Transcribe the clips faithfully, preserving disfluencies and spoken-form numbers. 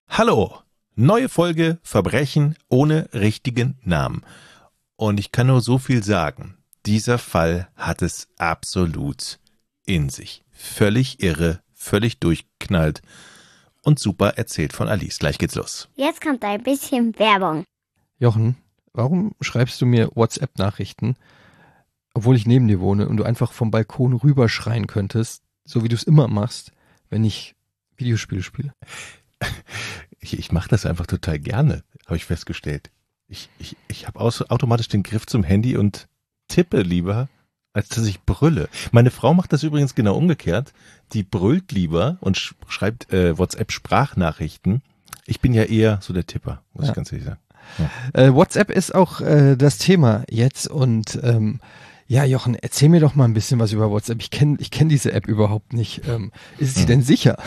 Hallo, neue Folge Verbrechen ohne richtigen Namen. Und ich kann nur so viel sagen, dieser Fall hat es absolut in sich. Völlig irre, völlig durchknallt und super erzählt von Alice. Gleich geht's los. Jetzt kommt ein bisschen Werbung. Jochen, warum schreibst du mir WhatsApp-Nachrichten, obwohl ich neben dir wohne und du einfach vom Balkon rüberschreien könntest, so wie du es immer machst, wenn ich Videospiele spiele? Ich, ich mache das einfach total gerne, habe ich festgestellt. Ich, ich, ich habe automatisch den Griff zum Handy und tippe lieber, als dass ich brülle. Meine Frau macht das übrigens genau umgekehrt. Die brüllt lieber und sch- schreibt äh, WhatsApp-Sprachnachrichten. Ich bin ja eher so der Tipper, muss Ja. ich ganz ehrlich sagen. Ja. Äh, WhatsApp ist auch äh, das Thema jetzt und ähm, ja, Jochen, erzähl mir doch mal ein bisschen was über WhatsApp. Ich kenne ich kenn diese App überhaupt nicht. Ähm, ist sie Hm. denn sicher?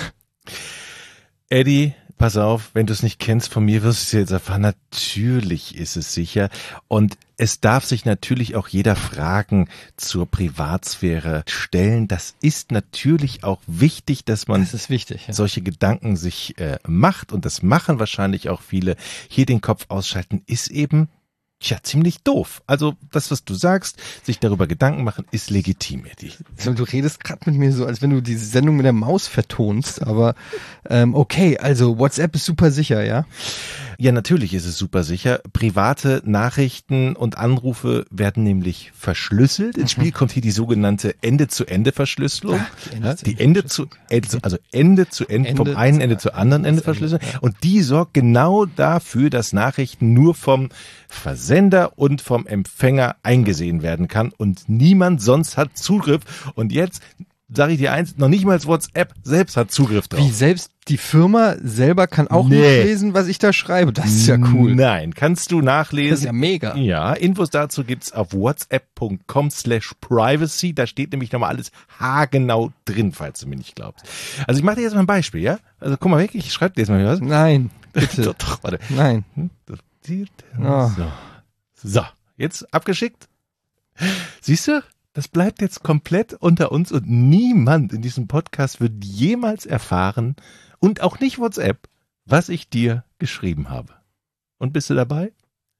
Eddie, pass auf, wenn du es nicht kennst von mir, wirst du es jetzt erfahren. Natürlich ist es sicher. Und es darf sich natürlich auch jeder Fragen zur Privatsphäre stellen. Das ist natürlich auch wichtig, dass man Das ist wichtig. Ja. solche Gedanken sich äh, macht. Und das machen wahrscheinlich auch viele. Hier den Kopf ausschalten ist eben, tja, ziemlich doof. Also das, was du sagst, sich darüber Gedanken machen, ist legitim, Eddie. Du redest gerade mit mir so, als wenn du diese Sendung mit der Maus vertonst, aber ähm, okay, also WhatsApp ist super sicher, ja? Ja, natürlich ist es super sicher. Private Nachrichten und Anrufe werden nämlich verschlüsselt. Ins Spiel kommt hier die sogenannte Ende-zu-Ende-Verschlüsselung. Ach, die Ende- Ja, die Ende zu Ende, also Ende zu Ende, vom Ende einen zu- Ende zu anderen Ende Ende, verschlüsseln. ja. Und die sorgt genau dafür, dass Nachrichten nur vom Versender und vom Empfänger eingesehen werden kann und niemand sonst hat Zugriff. Und jetzt sage ich dir eins, noch nicht mal WhatsApp selbst hat Zugriff drauf. Wie selbst die Firma selber kann auch Nee. nicht lesen, was ich da schreibe. Das ist ja cool. Nein, kannst du nachlesen. Das ist ja mega. Ja, Infos dazu gibt's auf whatsapp.com slash privacy. Da steht nämlich nochmal alles haargenau drin, falls du mir nicht glaubst. Also ich mache dir jetzt mal ein Beispiel, ja? Also guck mal weg, ich schreibe dir jetzt mal was. Nein, bitte. doch, doch, warte. Nein. Oh. So. so, jetzt abgeschickt. Siehst du? Das bleibt jetzt komplett unter uns und niemand in diesem Podcast wird jemals erfahren und auch nicht WhatsApp, was ich dir geschrieben habe. Und bist du dabei?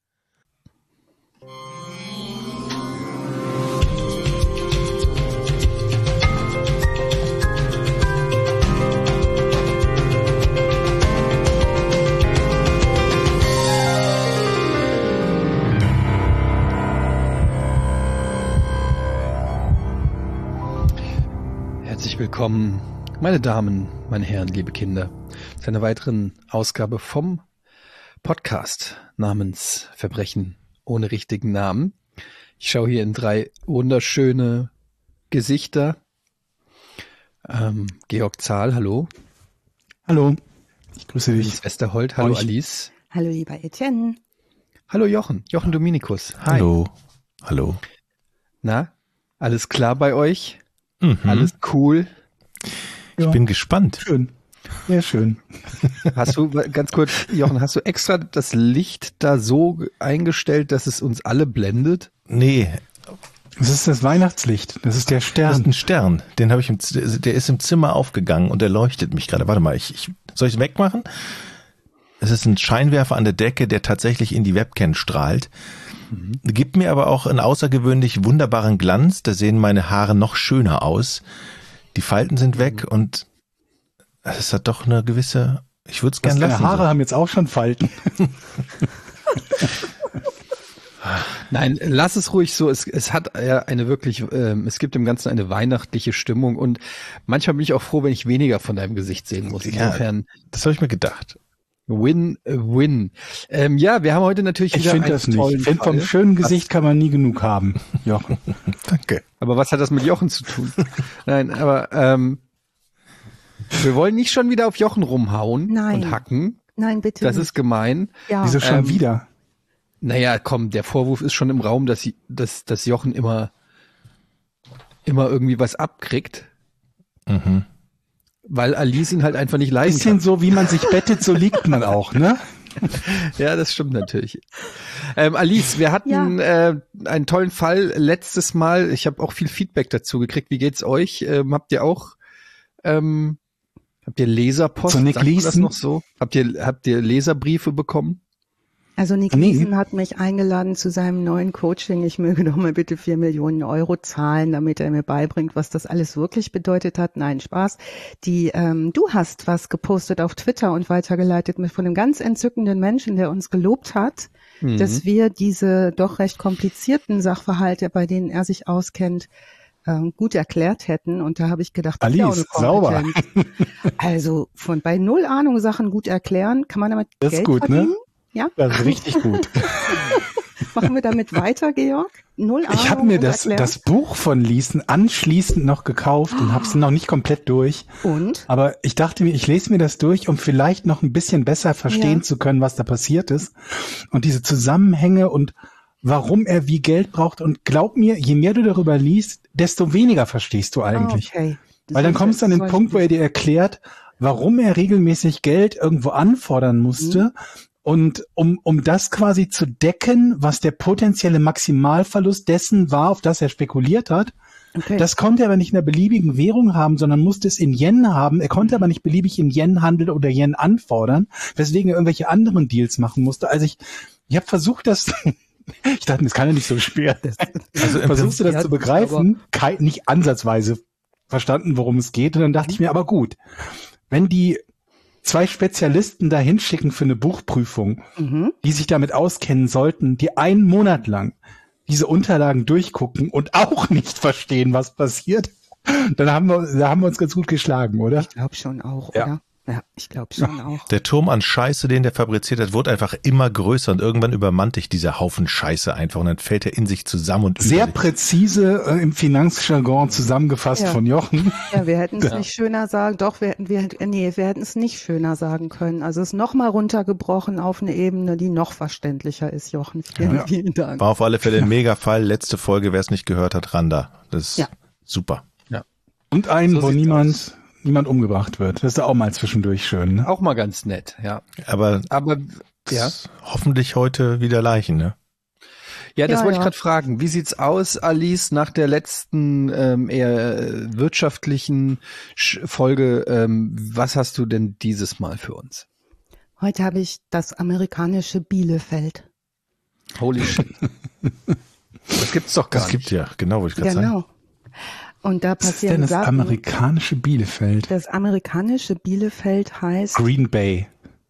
Herzlich willkommen, meine Damen, meine Herren, liebe Kinder, zu einer weiteren Ausgabe vom Podcast namens Verbrechen ohne richtigen Namen. Ich schaue hier in drei wunderschöne Gesichter. Ähm, Georg Zahl, hallo. Hallo, ich grüße dich. Alice Westerholt, hallo Euch. Alice. Hallo lieber Etienne. Hallo Jochen, Jochen Dominikus. Hi. Hallo. Hallo. Na, alles klar bei euch? Mhm. Alles cool? Ich bin gespannt. Schön, sehr schön. Hast du, ganz kurz, Jochen, hast du extra das Licht da so eingestellt, dass es uns alle blendet? Nee, Das ist das Weihnachtslicht, das ist der das ist Stern. ein Stern. Den habe ich im, Z- der ist im Zimmer aufgegangen und der leuchtet mich gerade. Warte mal, ich, ich soll ich es wegmachen? Es ist ein Scheinwerfer an der Decke, der tatsächlich in die Webcam strahlt. Gibt mir aber auch einen außergewöhnlich wunderbaren Glanz. Da sehen meine Haare noch schöner aus. Die Falten sind weg und es hat doch eine gewisse, ich würde es gern Deine lassen. Haare haben jetzt auch schon Falten. Nein, lass es ruhig so. Es, es hat ja eine wirklich, ähm, es gibt dem Ganzen eine weihnachtliche Stimmung und manchmal bin ich auch froh, wenn ich weniger von deinem Gesicht sehen muss. Ja. Insofern Das habe ich mir gedacht. Win, äh, Win. Ähm, ja, wir haben heute natürlich Ich wieder finde einen das nicht. tollen Ich finde, vom Fall. schönen Gesicht kann man nie genug haben, Jochen. Danke. Aber was hat das mit Jochen zu tun? Nein, aber ähm, wir wollen nicht schon wieder auf Jochen rumhauen Nein. und hacken. Nein, bitte Das nicht. ist gemein. ja. Wieso schon Ähm, wieder? Naja, komm, der Vorwurf ist schon im Raum, dass, sie, dass, dass Jochen immer, immer irgendwie was abkriegt, Mhm. weil Alice ihn halt einfach nicht leiden Bisschen kann. so, wie man sich bettet, so liegt man auch, ne? Ja, das stimmt natürlich. Ähm, Alice, wir hatten äh, einen tollen Fall letztes Mal. Ich habe auch viel Feedback dazu gekriegt. Wie geht's euch? Ähm, habt ihr auch ähm, Habt ihr Leserpost? So Nick Sagt man das Leeson? noch so? Habt ihr, habt ihr Leserbriefe bekommen? Also Nick Nee. Leeson hat mich eingeladen zu seinem neuen Coaching. Ich möge doch mal bitte vier Millionen Euro zahlen, damit er mir beibringt, was das alles wirklich bedeutet hat. Nein, Spaß. Die, ähm, du hast was gepostet auf Twitter und weitergeleitet mit von einem ganz entzückenden Menschen, der uns gelobt hat, Mhm. dass wir diese doch recht komplizierten Sachverhalte, bei denen er sich auskennt, ähm, gut erklärt hätten. Und da habe ich gedacht, das ist ja auch Alice, eine sauber. Kompetenz. Also von bei null Ahnung Sachen gut erklären, kann man damit Das ist Geld gut, ne? verdienen? Ja? Das ist richtig gut. Machen wir damit weiter, Georg? Null Ahnung. Ich habe mir und das, erklären? das Buch von Leeson anschließend noch gekauft und habe es noch nicht komplett durch. Und? Aber ich dachte mir, ich lese mir das durch, um vielleicht noch ein bisschen besser verstehen Ja. zu können, was da passiert ist. Und diese Zusammenhänge und warum er wie Geld braucht. Und glaub mir, je mehr du darüber liest, desto weniger verstehst du eigentlich. Ah, okay. Das Weil dann ist kommst du an jetzt den zum Punkt, wo er Beispiel- dir erklärt, warum er regelmäßig Geld irgendwo anfordern musste. Mhm. Und um, um das quasi zu decken, was der potenzielle Maximalverlust dessen war, auf das er spekuliert hat, Okay. das konnte er aber nicht in einer beliebigen Währung haben, sondern musste es in Yen haben. Er konnte aber nicht beliebig in Yen handeln oder Yen anfordern, weswegen er irgendwelche anderen Deals machen musste. Also ich, ich habe versucht, das, ich dachte, das kann ja nicht so schwer. Also im Versuchst du das Ja, zu begreifen? Kei- nicht ansatzweise verstanden, worum es geht. Und dann dachte ich mir, aber gut, wenn die zwei Spezialisten da hinschicken für eine Buchprüfung, Mhm. die sich damit auskennen sollten, die einen Monat lang diese Unterlagen durchgucken und auch nicht verstehen, was passiert, dann haben wir, da haben wir uns ganz gut geschlagen, oder? Ich glaube schon auch, Ja. oder? Ja, ich glaube schon auch. Der Turm an Scheiße, den der fabriziert hat, wurde einfach immer größer und irgendwann übermannt dich dieser Haufen Scheiße einfach und dann fällt er in sich zusammen und Sehr über- präzise äh, im Finanzjargon zusammengefasst Ja. von Jochen. Ja, wir hätten es Ja. nicht schöner sagen, doch, wir hätten, wir, hätten- nee, wir hätten es nicht schöner sagen können. Also es ist nochmal runtergebrochen auf eine Ebene, die noch verständlicher ist, Jochen. Vielen, Ja. vielen Dank. War auf alle Fälle ein Mega-Fall. Letzte Folge, wer es nicht gehört hat, Randa. Das ist Ja. super. Und einen, So wo sieht's niemand, niemand umgebracht wird. Das ist auch mal zwischendurch schön. Ne? Auch mal ganz nett, ja. Aber Aber ja, s- hoffentlich heute wieder Leichen, ne? ja, das Ja, wollte ich ja. gerade fragen. Wie sieht's aus, Alice, nach der letzten ähm, eher äh, wirtschaftlichen Sch- Folge? Ähm, was hast du denn dieses Mal für uns? Heute habe ich das amerikanische Bielefeld. Holy shit. Das gibt's doch gar Das nicht. gibt ja, genau, wollte ich gerade sagen. Genau. Und da Was ist denn passieren das Sachen. amerikanische Bielefeld? Das amerikanische Bielefeld heißt, Green Bay.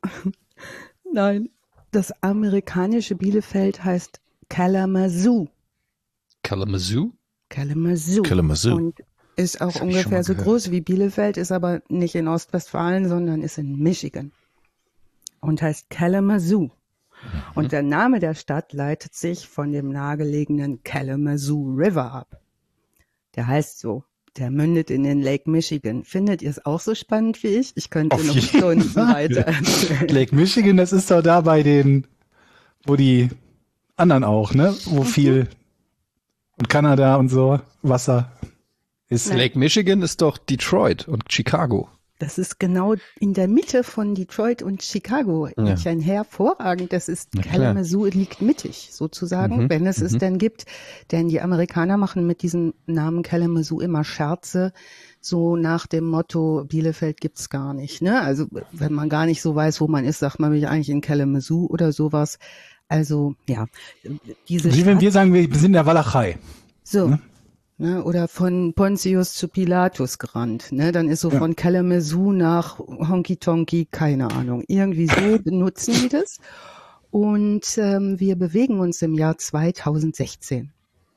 nein, das amerikanische Bielefeld heißt Kalamazoo. Kalamazoo? Kalamazoo. Kalamazoo. Und ist auch Das hab ich schon mal ungefähr so gehört. groß wie Bielefeld, ist aber nicht in Ostwestfalen, sondern ist in Michigan. Und heißt Kalamazoo. Und der Name der Stadt leitet sich von dem nahegelegenen Kalamazoo River ab. Der heißt so. Der mündet in den Lake Michigan. Findet ihr es auch so spannend wie ich? Ich könnte Auf noch jeden Stunden Fall. weiter erzählen. Lake Michigan, das ist doch da bei den, wo die anderen auch, ne? Wo viel und Kanada und so Wasser ist. Nein. Lake Michigan ist doch Detroit und Chicago. Das ist genau in der Mitte von Detroit und Chicago. Ja. Ich ein hervorragend. Das ist Na klar. Kalamazoo liegt mittig sozusagen, Mhm, wenn es es mhm. denn gibt. Denn die Amerikaner machen mit diesem Namen Kalamazoo immer Scherze, so nach dem Motto Bielefeld gibt's gar nicht. Ne? Also wenn man gar nicht so weiß, wo man ist, sagt man mich eigentlich in Kalamazoo oder sowas. Also ja, diese Wie wenn Stadt- wir sagen, wir sind in der Walachei. so. Ne? Ne, oder von Pontius zu Pilatus gerannt. Ne? Dann ist so Ja. von Kalamazoo nach Honky Tonky, keine Ahnung. Irgendwie so benutzen die das. Und ähm, wir bewegen uns im Jahr zweitausendsechzehn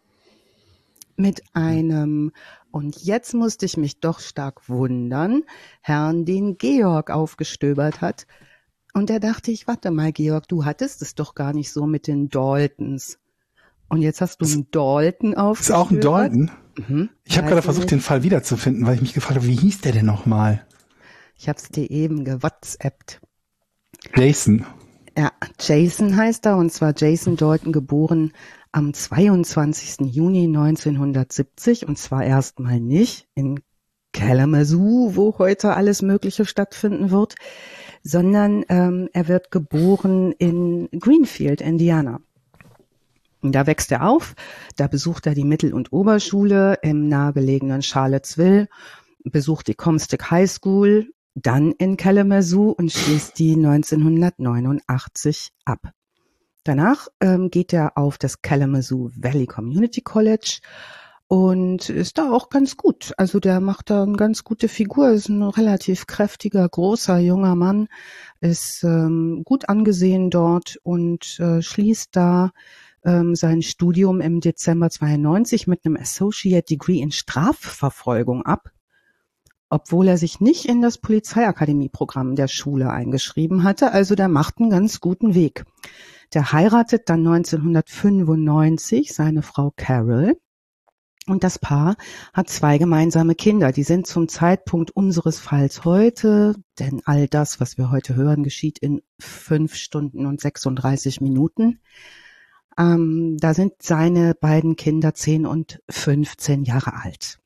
mit einem, und jetzt musste ich mich doch stark wundern, Herrn, den Georg aufgestöbert hat. Und da dachte ich, warte mal, Georg, du hattest es doch gar nicht so mit den Daltons. Und jetzt hast du einen Dalton Ist aufgestöbert. auch ein Dalton. Mhm. Ich habe Weiß gerade ich versucht, nicht. den Fall wiederzufinden, weil ich mich gefragt habe, wie hieß der denn nochmal? Ich habe es dir eben gewhatsappt. Jason. Ja, Jason heißt er, und zwar Jason Dalton, geboren am zweiundzwanzigsten Juni neunzehnhundertsiebzig, und zwar erstmal nicht in Kalamazoo, wo heute alles Mögliche stattfinden wird, sondern ähm, er wird geboren in Greenfield, Indiana. Und da wächst er auf, da besucht er die Mittel- und Oberschule im nahegelegenen Charlottesville, besucht die Comstock High School dann in Kalamazoo und schließt die neunzehnhundertneunundachtzig ab. Danach ähm, geht er auf das Kalamazoo Valley Community College und ist da auch ganz gut. Also der macht da eine ganz gute Figur, ist ein relativ kräftiger, großer, junger Mann, ist ähm, gut angesehen dort und äh, schließt da ähm, sein Studium im Dezember zweiundneunzig mit einem Associate Degree in Strafverfolgung ab, obwohl er sich nicht in das Polizeiakademieprogramm der Schule eingeschrieben hatte. Also der macht einen ganz guten Weg. Der heiratet dann neunzehnhundertfünfundneunzig seine Frau Carol. Und das Paar hat zwei gemeinsame Kinder. Die sind zum Zeitpunkt unseres Falls heute, denn all das, was wir heute hören, geschieht in fünf Stunden und sechsunddreißig Minuten. Ähm, da sind seine beiden Kinder zehn und fünfzehn Jahre alt.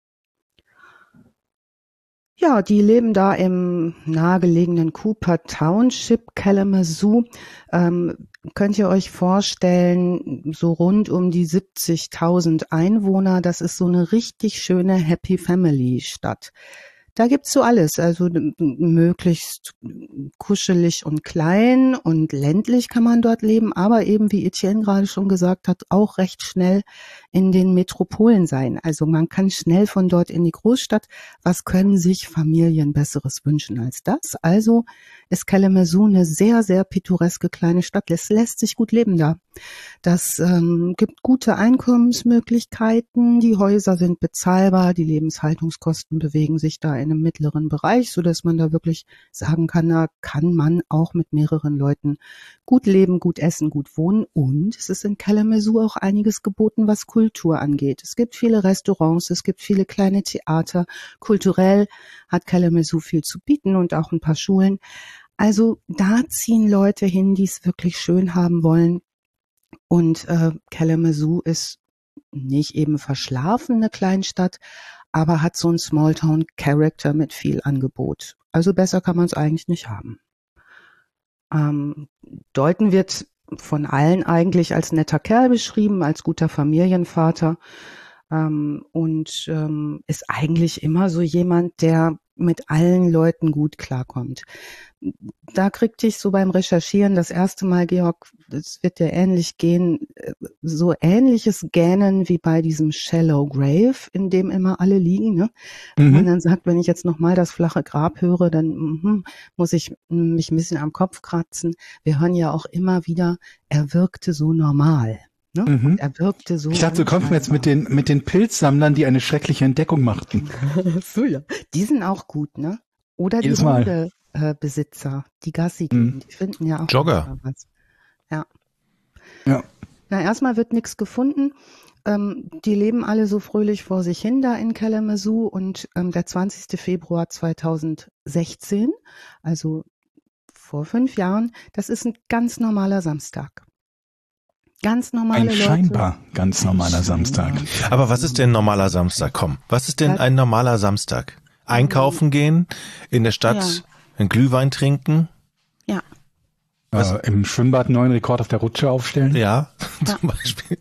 Ja, die leben da im nahegelegenen Cooper Township, Kalamazoo. Ähm, könnt ihr euch vorstellen, so rund um die siebzigtausend Einwohner, das ist so eine richtig schöne Happy Family Stadt. Da gibt's so alles, also m- möglichst kuschelig und klein und ländlich kann man dort leben, aber eben, wie Etienne gerade schon gesagt hat, auch recht schnell in den Metropolen sein. Also man kann schnell von dort in die Großstadt. Was können sich Familien Besseres wünschen als das? Also ist Kalamazoo eine sehr, sehr pittoreske kleine Stadt. Es lässt sich gut leben da. Das ähm, gibt gute Einkommensmöglichkeiten. Die Häuser sind bezahlbar. Die Lebenshaltungskosten bewegen sich da in einem mittleren Bereich, so dass man da wirklich sagen kann, da kann man auch mit mehreren Leuten gut leben, gut essen, gut wohnen. Und es ist in Kalamazoo auch einiges geboten, was Kultur angeht. Es gibt viele Restaurants, es gibt viele kleine Theater. Kulturell hat Kalamazoo viel zu bieten und auch ein paar Schulen. Also da ziehen Leute hin, die es wirklich schön haben wollen. Und äh, Kalamazoo ist nicht eben verschlafen, eine Kleinstadt, aber hat so einen Smalltown-Character mit viel Angebot. Also besser kann man es eigentlich nicht haben. Ähm, Dalton wird von allen eigentlich als netter Kerl beschrieben, als guter Familienvater ähm, und ähm, ist eigentlich immer so jemand, der mit allen Leuten gut klarkommt. Da kriegte ich so beim Recherchieren das erste Mal, Georg, das wird dir ähnlich gehen, so ähnliches Gähnen wie bei diesem Shallow Grave, in dem immer alle liegen. Ne? Mhm. Und dann sagt, wenn ich jetzt nochmal das flache Grab höre, dann mm, muss ich mich ein bisschen am Kopf kratzen. Wir hören ja auch immer wieder, er wirkte so normal. Ne? Mhm. Er wirkte so. Ich dachte, du kommst mir jetzt mit den, mit den Pilzsammlern, die eine schreckliche Entdeckung machten. So, ja. Die sind auch gut, ne? Oder Jedes die Mal. Hundebesitzer, die Gassi gehen, Mhm. die finden ja auch Jogger. was. Ja. Ja. Na, erstmal wird nichts gefunden. Ähm, die leben alle so fröhlich vor sich hin da in Kalamazoo und ähm, der zwanzigsten Februar zweitausendsechzehn, also vor fünf Jahren, das ist ein ganz normaler Samstag. Ganz normale Ein Leute. scheinbar ganz normaler Samstag. Aber was ist denn ein normaler Samstag? Komm, was ist denn ein normaler Samstag? Einkaufen gehen, in der Stadt Ja. einen Glühwein trinken? Ja. Äh, Im Schwimmbad einen neuen Rekord auf der Rutsche aufstellen. Ja, Ja. zum Beispiel.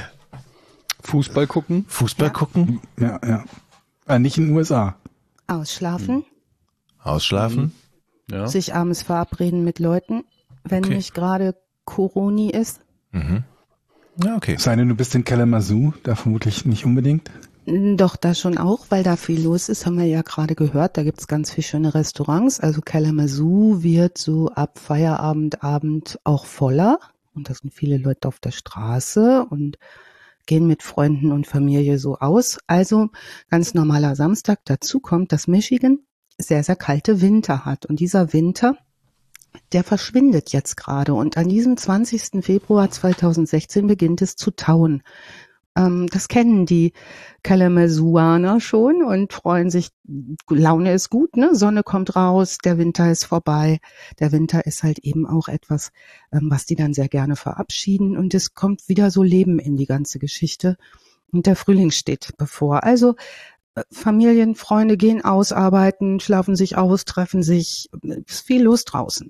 Fußball gucken. Fußball Ja. gucken, Ja, ja. Äh, nicht in den U S A. Ausschlafen, ausschlafen. Ja. sich abends verabreden mit Leuten, wenn Okay. nicht gerade Coroni ist. Mhm. Ja, okay. Es sei denn, du bist in Kalamazoo, da vermutlich nicht unbedingt. Doch, da schon auch, weil da viel los ist, haben wir ja gerade gehört. Da gibt's ganz viele schöne Restaurants. Also Kalamazoo wird so ab Feierabend, Abend auch voller. Und da sind viele Leute auf der Straße und gehen mit Freunden und Familie so aus. Also ganz normaler Samstag. Dazu kommt, dass Michigan sehr, sehr kalte Winter hat. Und dieser Winter, der verschwindet jetzt gerade. Und an diesem zwanzigsten Februar zweitausendsechzehn beginnt es zu tauen. Ähm, das kennen die Kalamazooaner schon und freuen sich. Laune ist gut, ne? Sonne kommt raus, der Winter ist vorbei. Der Winter ist halt eben auch etwas, ähm, was die dann sehr gerne verabschieden. Und es kommt wieder so Leben in die ganze Geschichte. Und der Frühling steht bevor. Also äh, Familien, Freunde gehen ausarbeiten, schlafen sich aus, treffen sich. Ist viel los draußen.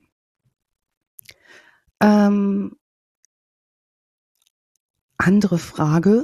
Ähm, andere Frage.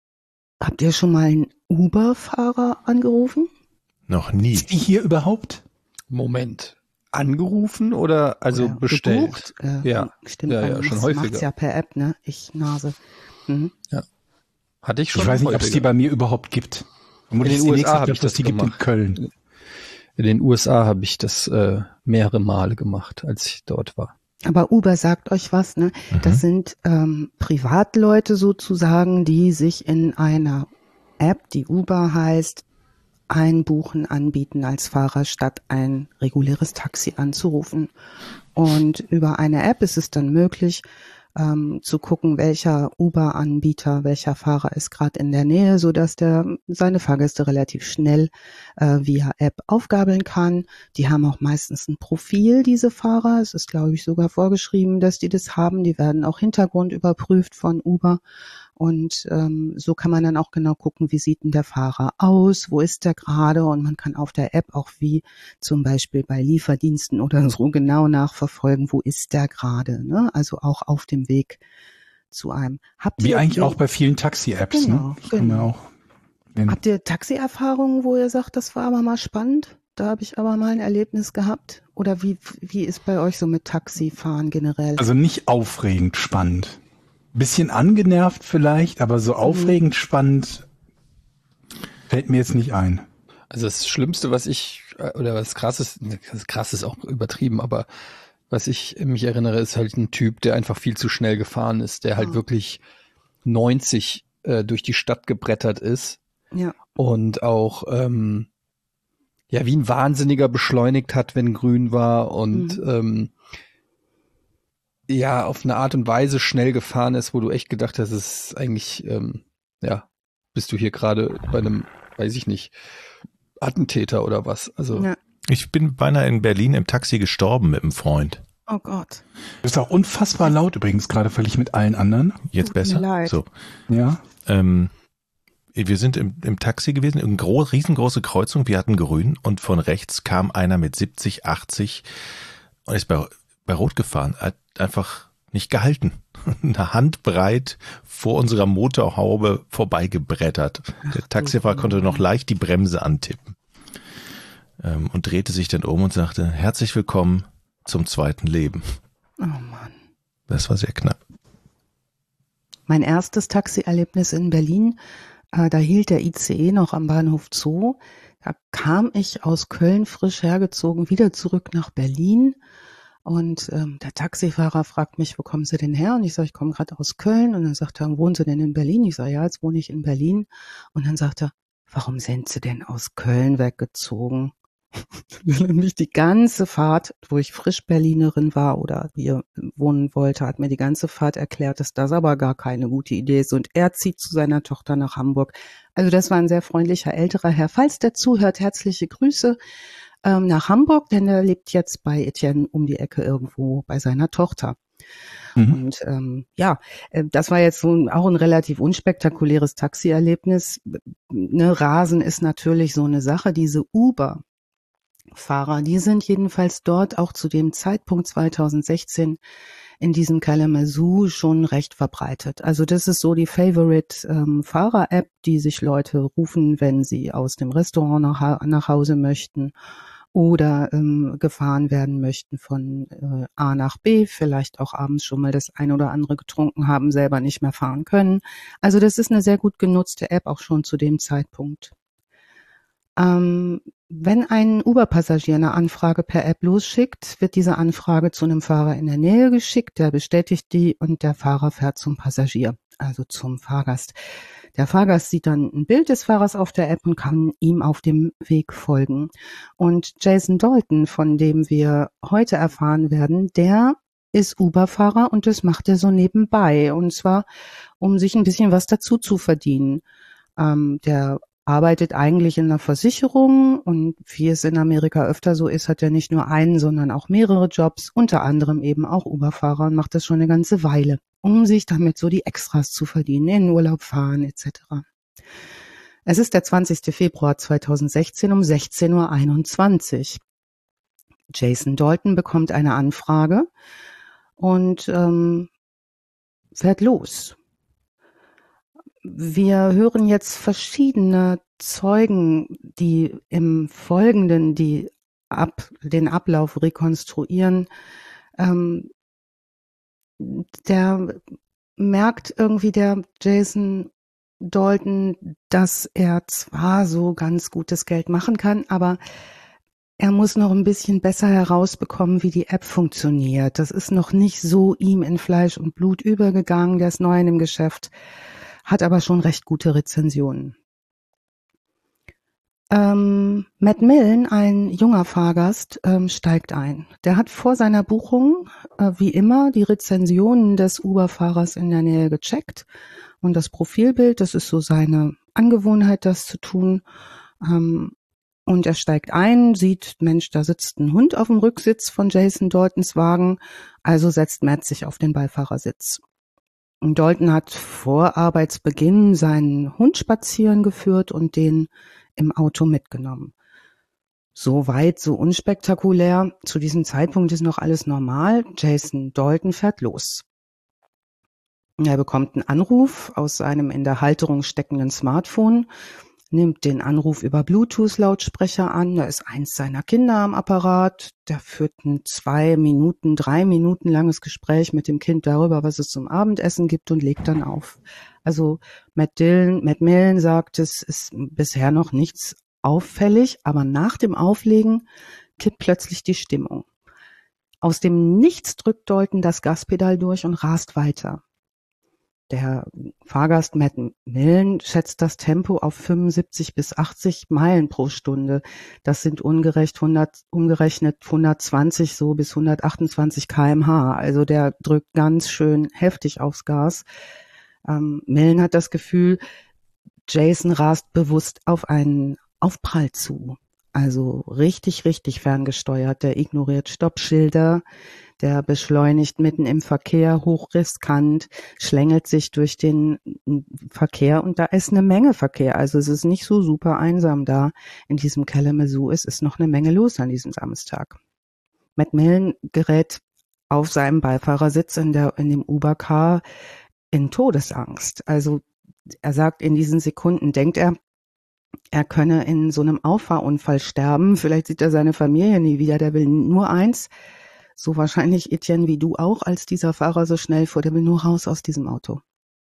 Habt ihr schon mal einen Uber-Fahrer angerufen? Noch nie. Ist die hier überhaupt? Moment. Angerufen oder also Oder bestellt? gebucht. Äh, Ja. Stimmt, Ja, man ja, schon macht's- häufiger. macht's ja per App, ne? Ich Nase. Mhm. Hatte ich schon Ich weiß nicht, ob es häufiger. die bei mir überhaupt gibt. Vermutlich In ist den die U S A nächste habe Stadt, ich was das die gibt in gemacht. Köln. In den U S A habe ich das äh, mehrere Male gemacht, als ich dort war. Aber Uber sagt euch was, ne? Mhm. Das sind ähm, Privatleute sozusagen, die sich in einer App, die Uber heißt, einbuchen, anbieten als Fahrer, statt ein reguläres Taxi anzurufen. Und über eine App ist es dann möglich, ähm, zu gucken, welcher Uber-Anbieter, welcher Fahrer ist gerade in der Nähe, so dass der seine Fahrgäste relativ schnell äh, via App aufgabeln kann. Die haben auch meistens ein Profil, diese Fahrer. Es ist, glaube ich, sogar vorgeschrieben, dass die das haben. Die werden auch Hintergrund überprüft von Uber. Und ähm, so kann man dann auch genau gucken, wie sieht denn der Fahrer aus, wo ist der gerade, und man kann auf der App auch wie zum Beispiel bei Lieferdiensten oder so genau nachverfolgen, wo ist der gerade, ne? Also auch auf dem Weg zu einem. Habt Wie ihr eigentlich den- auch bei vielen Taxi-Apps, Genau, ne? Das kann man genau. auch nennen. Habt ihr Taxi-Erfahrungen, wo ihr sagt, das war aber mal spannend? Da habe ich aber mal ein Erlebnis gehabt. Oder wie, wie ist bei euch so mit Taxifahren generell? Also nicht aufregend spannend. Bisschen angenervt vielleicht, aber so aufregend spannend fällt mir jetzt nicht ein. Also das Schlimmste, was ich, äh, oder was krasses, das krass ist auch übertrieben, aber was ich mich erinnere, ist halt ein Typ, der einfach viel zu schnell gefahren ist, der halt Ah. wirklich neunzig äh, durch die Stadt gebrettert ist Ja. und auch ähm, ja wie ein Wahnsinniger beschleunigt hat, wenn grün war und Mhm. ähm, ja auf eine Art und Weise schnell gefahren ist, wo du echt gedacht hast, es ist eigentlich, ähm, ja, bist du hier gerade bei einem, weiß ich nicht, Attentäter oder was? Also Ja. Ich bin beinahe in Berlin im Taxi gestorben mit einem Freund. Oh Gott. Das ist auch unfassbar laut übrigens, gerade verglichen mit allen anderen. Jetzt Tut mir besser? leid. So. Ja. Ähm, wir sind im, im Taxi gewesen, eine gro riesengroße Kreuzung, wir hatten grün und von rechts kam einer mit siebzig, achtzig und ist bei, bei Rot gefahren, hat einfach nicht gehalten. Eine Handbreit vor unserer Motorhaube vorbeigebrettert. Der Taxifahrer konnte noch leicht die Bremse antippen ähm, und drehte sich dann um und sagte, herzlich willkommen zum zweiten Leben. Oh Mann. Das war sehr knapp. Mein erstes Taxi-Erlebnis in Berlin, äh, da hielt der I C E noch am Bahnhof Zoo. Da kam ich aus Köln frisch hergezogen, wieder zurück nach Berlin. Und ähm, der Taxifahrer fragt mich, wo kommen Sie denn her? Und ich sage, ich komme gerade aus Köln. Und dann sagt er, wohnen Sie denn in Berlin? Ich sage, ja, jetzt wohne ich in Berlin. Und dann sagt er, warum sind Sie denn aus Köln weggezogen? Nämlich die ganze Fahrt, wo ich frisch Berlinerin war oder hier wohnen wollte, hat mir die ganze Fahrt erklärt, dass das aber gar keine gute Idee ist. Und er zieht zu seiner Tochter nach Hamburg. Also das war ein sehr freundlicher älterer Herr. Falls der zuhört, herzliche Grüße ähm, nach Hamburg, denn er lebt jetzt bei Etienne um die Ecke irgendwo bei seiner Tochter. Mhm. Und ähm, ja, äh, das war jetzt so ein, auch ein relativ unspektakuläres Taxi-Erlebnis. Ne, Rasen ist natürlich so eine Sache. Diese Uber Fahrer, die sind jedenfalls dort auch zu dem Zeitpunkt zweitausendsechzehn in diesem Kalamazoo schon recht verbreitet. Also das ist so die Favorite ähm, Fahrer-App, die sich Leute rufen, wenn sie aus dem Restaurant nach, nach Hause möchten oder ähm, gefahren werden möchten von äh, A nach B, vielleicht auch abends schon mal das ein oder andere getrunken haben, selber nicht mehr fahren können. Also das ist eine sehr gut genutzte App, auch schon zu dem Zeitpunkt. Ähm, wenn ein Uber-Passagier eine Anfrage per App losschickt, wird diese Anfrage zu einem Fahrer in der Nähe geschickt, der bestätigt die und der Fahrer fährt zum Passagier, also zum Fahrgast. Der Fahrgast sieht dann ein Bild des Fahrers auf der App und kann ihm auf dem Weg folgen. Und Jason Dalton, von dem wir heute erfahren werden, der ist Uber-Fahrer und das macht er so nebenbei. Und zwar, um sich ein bisschen was dazu zu verdienen. Ähm, der arbeitet eigentlich in einer Versicherung und wie es in Amerika öfter so ist, hat er nicht nur einen, sondern auch mehrere Jobs, unter anderem eben auch Uber-Fahrer und macht das schon eine ganze Weile, um sich damit so die Extras zu verdienen, in Urlaub fahren et cetera. Es ist der zwanzigster Februar zweitausendsechzehn um sechzehn Uhr einundzwanzig. Jason Dalton bekommt eine Anfrage und ähm, fährt los. Wir hören jetzt verschiedene Zeugen, die im Folgenden die ab, den Ablauf rekonstruieren. Ähm, der merkt irgendwie der Jason Dalton, dass er zwar so ganz gutes Geld machen kann, aber er muss noch ein bisschen besser herausbekommen, wie die App funktioniert. Das ist noch nicht so ihm in Fleisch und Blut übergegangen. Der ist neu in dem Geschäft, hat aber schon recht gute Rezensionen. Ähm, Matt Millen, ein junger Fahrgast, ähm, steigt ein. Der hat vor seiner Buchung, äh, wie immer, die Rezensionen des Uber-Fahrers in der Nähe gecheckt. Und das Profilbild, das ist so seine Angewohnheit, das zu tun. Ähm, und er steigt ein, sieht, Mensch, da sitzt ein Hund auf dem Rücksitz von Jason Daltons Wagen. Also setzt Matt sich auf den Beifahrersitz. Und Dalton hat vor Arbeitsbeginn seinen Hund spazieren geführt und den im Auto mitgenommen. So weit, so unspektakulär. Zu diesem Zeitpunkt ist noch alles normal. Jason Dalton fährt los. Er bekommt einen Anruf aus seinem in der Halterung steckenden Smartphone, nimmt den Anruf über Bluetooth-Lautsprecher an. Da ist eins seiner Kinder am Apparat. Der führt ein zwei Minuten, drei Minuten langes Gespräch mit dem Kind darüber, was es zum Abendessen gibt und legt dann auf. Also Matt Dillon, Matt Millen sagt, es ist bisher noch nichts auffällig, aber nach dem Auflegen kippt plötzlich die Stimmung. Aus dem Nichts drückt Dalton das Gaspedal durch und rast weiter. Der Fahrgast Matt Millen schätzt das Tempo auf fünfundsiebzig bis achtzig Meilen pro Stunde. Das sind ungerecht hundert, umgerechnet hundertzwanzig so bis hundertachtundzwanzig Kilometer pro Stunde. Also der drückt ganz schön heftig aufs Gas. Ähm, Millen hat das Gefühl, Jason rast bewusst auf einen Aufprall zu. Also richtig, richtig ferngesteuert. Der ignoriert Stoppschilder. Der beschleunigt mitten im Verkehr, hochriskant, schlängelt sich durch den Verkehr und da ist eine Menge Verkehr. Also es ist nicht so super einsam da in diesem Kalamazoo. Es ist noch eine Menge los an diesem Samstag. Matt Millen gerät auf seinem Beifahrersitz in der in dem Uber-Car in Todesangst. Also er sagt, in diesen Sekunden denkt er, er könne in so einem Auffahrunfall sterben. Vielleicht sieht er seine Familie nie wieder. Der will nur eins. So wahrscheinlich, Etienne, wie du auch, als dieser Fahrer so schnell fuhr, der will nur raus aus diesem Auto.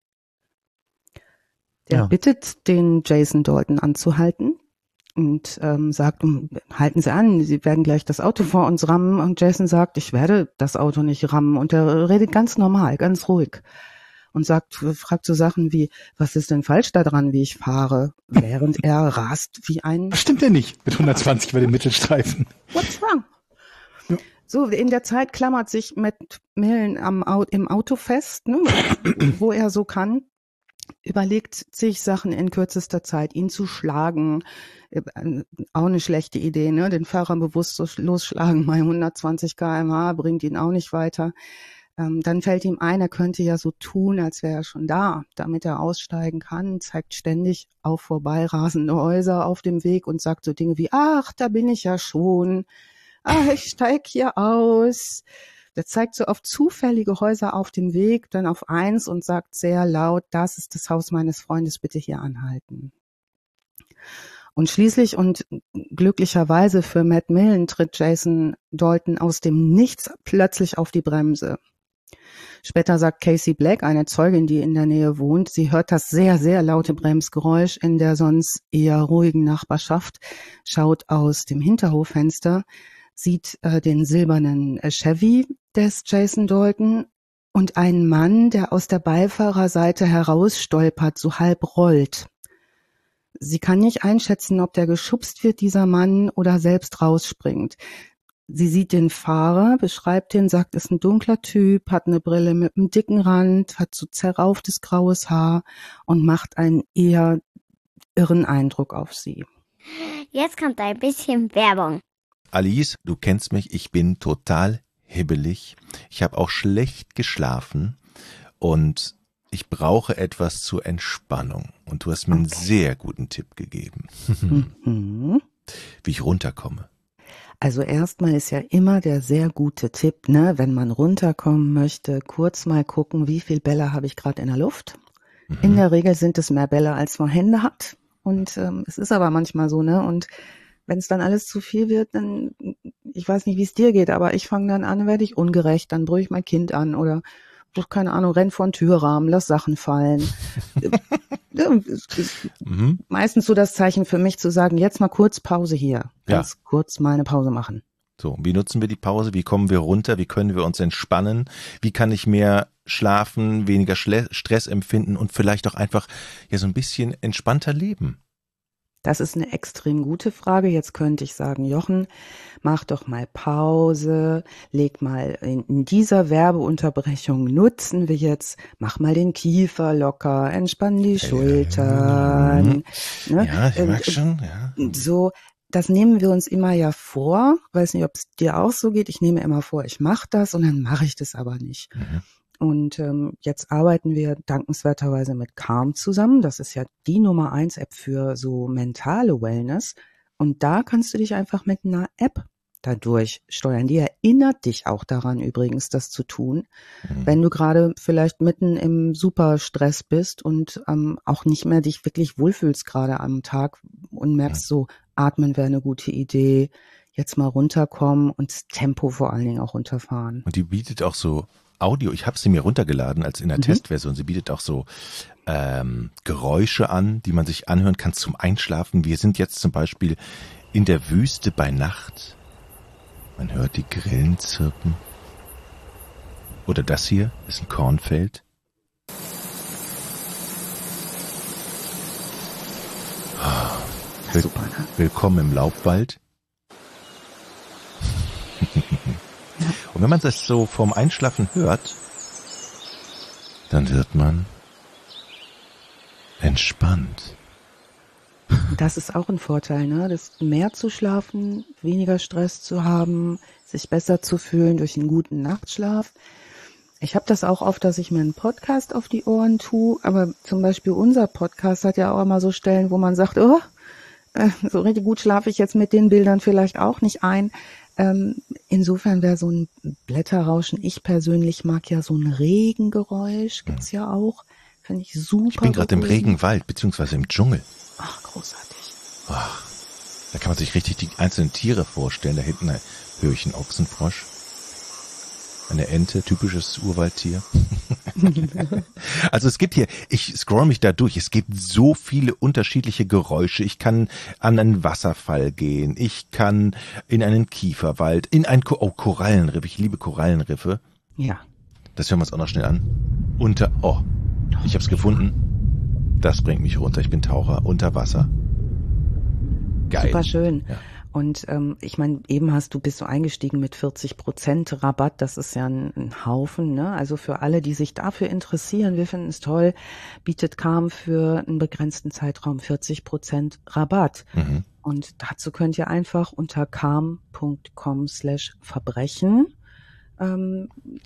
Der ja. bittet den Jason Dalton anzuhalten und ähm, sagt, halten Sie an, Sie werden gleich das Auto vor uns rammen. Und Jason sagt, ich werde das Auto nicht rammen. Und er redet ganz normal, ganz ruhig. Und sagt, fragt so Sachen wie, was ist denn falsch daran, wie ich fahre? Während er rast wie ein... Das stimmt ja nicht mit hundertzwanzig bei den Mittelstreifen. What's wrong? Ja. So, in der Zeit klammert sich Matt Millen am, im Auto fest, ne, wo er so kann, überlegt sich Sachen in kürzester Zeit, ihn zu schlagen. Auch eine schlechte Idee, ne? Den Fahrer bewusst so losschlagen bei hundertzwanzig Kilometer pro Stunde bringt ihn auch nicht weiter. Ähm, dann fällt ihm ein, er könnte ja so tun, als wäre er schon da, damit er aussteigen kann, zeigt ständig auf vorbei rasende Häuser auf dem Weg und sagt so Dinge wie, ach, da bin ich ja schon. Ah, ich steig hier aus. Der zeigt so auf zufällige Häuser auf dem Weg, dann auf eins und sagt sehr laut, das ist das Haus meines Freundes, bitte hier anhalten. Und schließlich und glücklicherweise für Matt Millen tritt Jason Dalton aus dem Nichts plötzlich auf die Bremse. Später sagt Casey Black, eine Zeugin, die in der Nähe wohnt, sie hört das sehr, sehr laute Bremsgeräusch in der sonst eher ruhigen Nachbarschaft, schaut aus dem Hinterhoffenster, sieht äh, den silbernen äh, Chevy des Jason Dalton und einen Mann, der aus der Beifahrerseite herausstolpert, so halb rollt. Sie kann nicht einschätzen, ob der geschubst wird, dieser Mann, oder selbst rausspringt. Sie sieht den Fahrer, beschreibt ihn, sagt, ist ein dunkler Typ, hat eine Brille mit einem dicken Rand, hat so zerrauftes graues Haar und macht einen eher irren Eindruck auf sie. Jetzt kommt ein bisschen Werbung. Alice, du kennst mich, ich bin total hibbelig. Ich habe auch schlecht geschlafen und ich brauche etwas zur Entspannung. Und du hast mir einen sehr guten Tipp gegeben, Mhm. wie ich runterkomme. Also erstmal ist ja immer der sehr gute Tipp, ne, wenn man runterkommen möchte, kurz mal gucken, wie viel Bälle habe ich gerade in der Luft. Mhm. In der Regel sind es mehr Bälle, als man Hände hat. Und ähm, es ist aber manchmal so, ne? Und wenn es dann alles zu viel wird, dann, ich weiß nicht, wie es dir geht, aber ich fange dann an, werde ich ungerecht, dann brülle ich mein Kind an oder, keine Ahnung, renn vor den Türrahmen, lass Sachen fallen. mhm. Meistens so das Zeichen für mich zu sagen, jetzt mal kurz Pause hier, ganz ja. kurz mal eine Pause machen. So, wie nutzen wir die Pause? Wie kommen wir runter? Wie können wir uns entspannen? Wie kann ich mehr schlafen, weniger Stress empfinden und vielleicht auch einfach ja so ein bisschen entspannter leben? Das ist eine extrem gute Frage. Jetzt könnte ich sagen, Jochen, mach doch mal Pause, leg mal in, in dieser Werbeunterbrechung, nutzen wir jetzt, mach mal den Kiefer locker, entspann die Schultern. Mhm. Ne? Ja, ich merke schon. Ja. So, das nehmen wir uns immer ja vor. Weiß nicht, ob es dir auch so geht. Ich nehme immer vor, ich mache das und dann mache ich das aber nicht. Mhm. Und ähm, jetzt arbeiten wir dankenswerterweise mit Calm zusammen. Das ist ja die Nummer eins App für so mentale Wellness. Und da kannst du dich einfach mit einer App dadurch steuern. Die erinnert dich auch daran übrigens, das zu tun, mhm. wenn du gerade vielleicht mitten im Superstress bist und ähm, auch nicht mehr dich wirklich wohlfühlst gerade am Tag und merkst so, atmen wäre eine gute Idee, jetzt mal runterkommen und das Tempo vor allen Dingen auch runterfahren. Und die bietet auch so Audio, ich habe sie mir runtergeladen als in der mhm. Testversion. Sie bietet auch so ähm, Geräusche an, die man sich anhören kann zum Einschlafen. Wir sind jetzt zum Beispiel in der Wüste bei Nacht. Man hört die Grillen zirpen. Oder das hier ist ein Kornfeld. Oh, will, super, ne? Willkommen im Laubwald. Und wenn man das so vorm Einschlafen hört, dann wird man entspannt. Das ist auch ein Vorteil, ne? Das mehr zu schlafen, weniger Stress zu haben, sich besser zu fühlen durch einen guten Nachtschlaf. Ich habe das auch oft, dass ich mir einen Podcast auf die Ohren tue, aber zum Beispiel unser Podcast hat ja auch immer so Stellen, wo man sagt, oh, äh, so richtig gut schlafe ich jetzt mit den Bildern vielleicht auch nicht ein. Ähm, insofern wäre so ein Blätterrauschen, ich persönlich mag ja so ein Regengeräusch, gibt's ja auch, finde ich super. Ich bin gerade im Regenwald, beziehungsweise im Dschungel. Ach, großartig. Ach, da kann man sich richtig die einzelnen Tiere vorstellen. Da hinten höre ich einen Ochsenfrosch, eine Ente, typisches Urwaldtier. Also es gibt hier, ich scroll mich da durch, es gibt so viele unterschiedliche Geräusche. Ich kann an einen Wasserfall gehen, ich kann in einen Kieferwald, in ein Ko- oh, Korallenriff, ich liebe Korallenriffe. Ja. Das hören wir uns auch noch schnell an. Unter, oh, ich habe es gefunden. Das bringt mich runter, ich bin Taucher, unter Wasser. Geil. Super schön. Ja. Und ähm, ich meine, eben hast du bist du eingestiegen mit vierzig Prozent Rabatt. Das ist ja ein, ein Haufen, ne? Also für alle, die sich dafür interessieren, wir finden es toll, bietet Calm für einen begrenzten Zeitraum vierzig Prozent Rabatt. Mhm. Und dazu könnt ihr einfach unter calm punkt com slash Verbrechen ähm,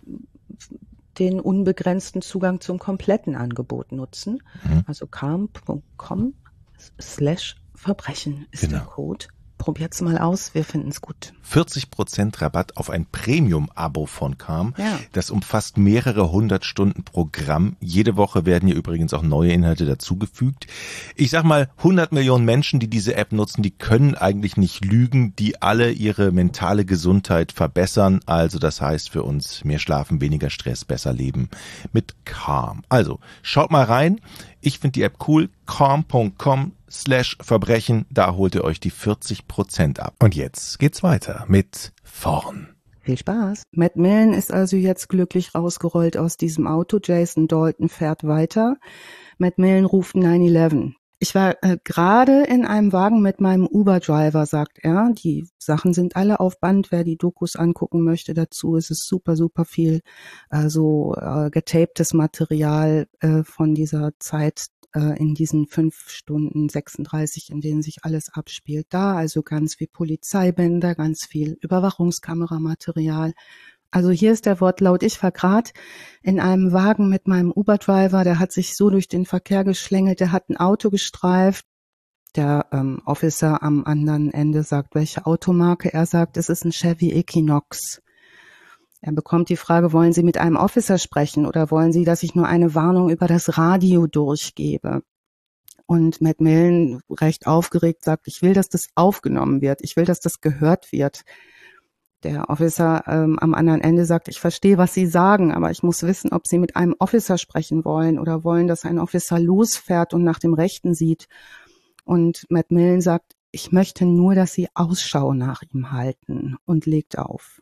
den unbegrenzten Zugang zum kompletten Angebot nutzen. Mhm. Also calm punkt com slash Verbrechen ist genau der Code. Probiert's mal aus, wir finden's gut. vierzig Prozent Rabatt auf ein Premium-Abo von Calm. Ja. Das umfasst mehrere hundert Stunden Programm. Jede Woche werden hier übrigens auch neue Inhalte dazugefügt. Ich sag mal, hundert Millionen Menschen, die diese App nutzen, die können eigentlich nicht lügen, die alle ihre mentale Gesundheit verbessern. Also das heißt für uns mehr schlafen, weniger Stress, besser leben mit Calm. Also schaut mal rein. Ich finde die App cool. calm punkt com slash Verbrechen. Da holt ihr euch die vierzig Prozent ab. Und jetzt geht's weiter mit Vorn. Viel Spaß. Matt Millen ist also jetzt glücklich rausgerollt aus diesem Auto. Jason Dalton fährt weiter. Matt Millen ruft neun elf. Ich war äh, gerade in einem Wagen mit meinem Uber-Driver, sagt er. Die Sachen sind alle auf Band. Wer die Dokus angucken möchte dazu, ist es super, super viel äh, so äh, getaptes Material äh, von dieser Zeit äh, in diesen fünf Stunden sechsunddreißig, in denen sich alles abspielt. Da also ganz viel Polizeibänder, ganz viel Überwachungskameramaterial. Also hier ist der Wortlaut, ich war gerade in einem Wagen mit meinem Uber-Driver, der hat sich so durch den Verkehr geschlängelt, der hat ein Auto gestreift. Der ähm, Officer am anderen Ende sagt, welche Automarke? Er sagt, es ist ein Chevy Equinox. Er bekommt die Frage, wollen Sie mit einem Officer sprechen oder wollen Sie, dass ich nur eine Warnung über das Radio durchgebe? Und Matt Millen, recht aufgeregt, sagt, ich will, dass das aufgenommen wird. Ich will, dass das gehört wird. Der Officer ähm, am anderen Ende sagt, ich verstehe, was Sie sagen, aber ich muss wissen, ob Sie mit einem Officer sprechen wollen oder wollen, dass ein Officer losfährt und nach dem Rechten sieht. Und Matt Millen sagt, ich möchte nur, dass Sie Ausschau nach ihm halten, und legt auf.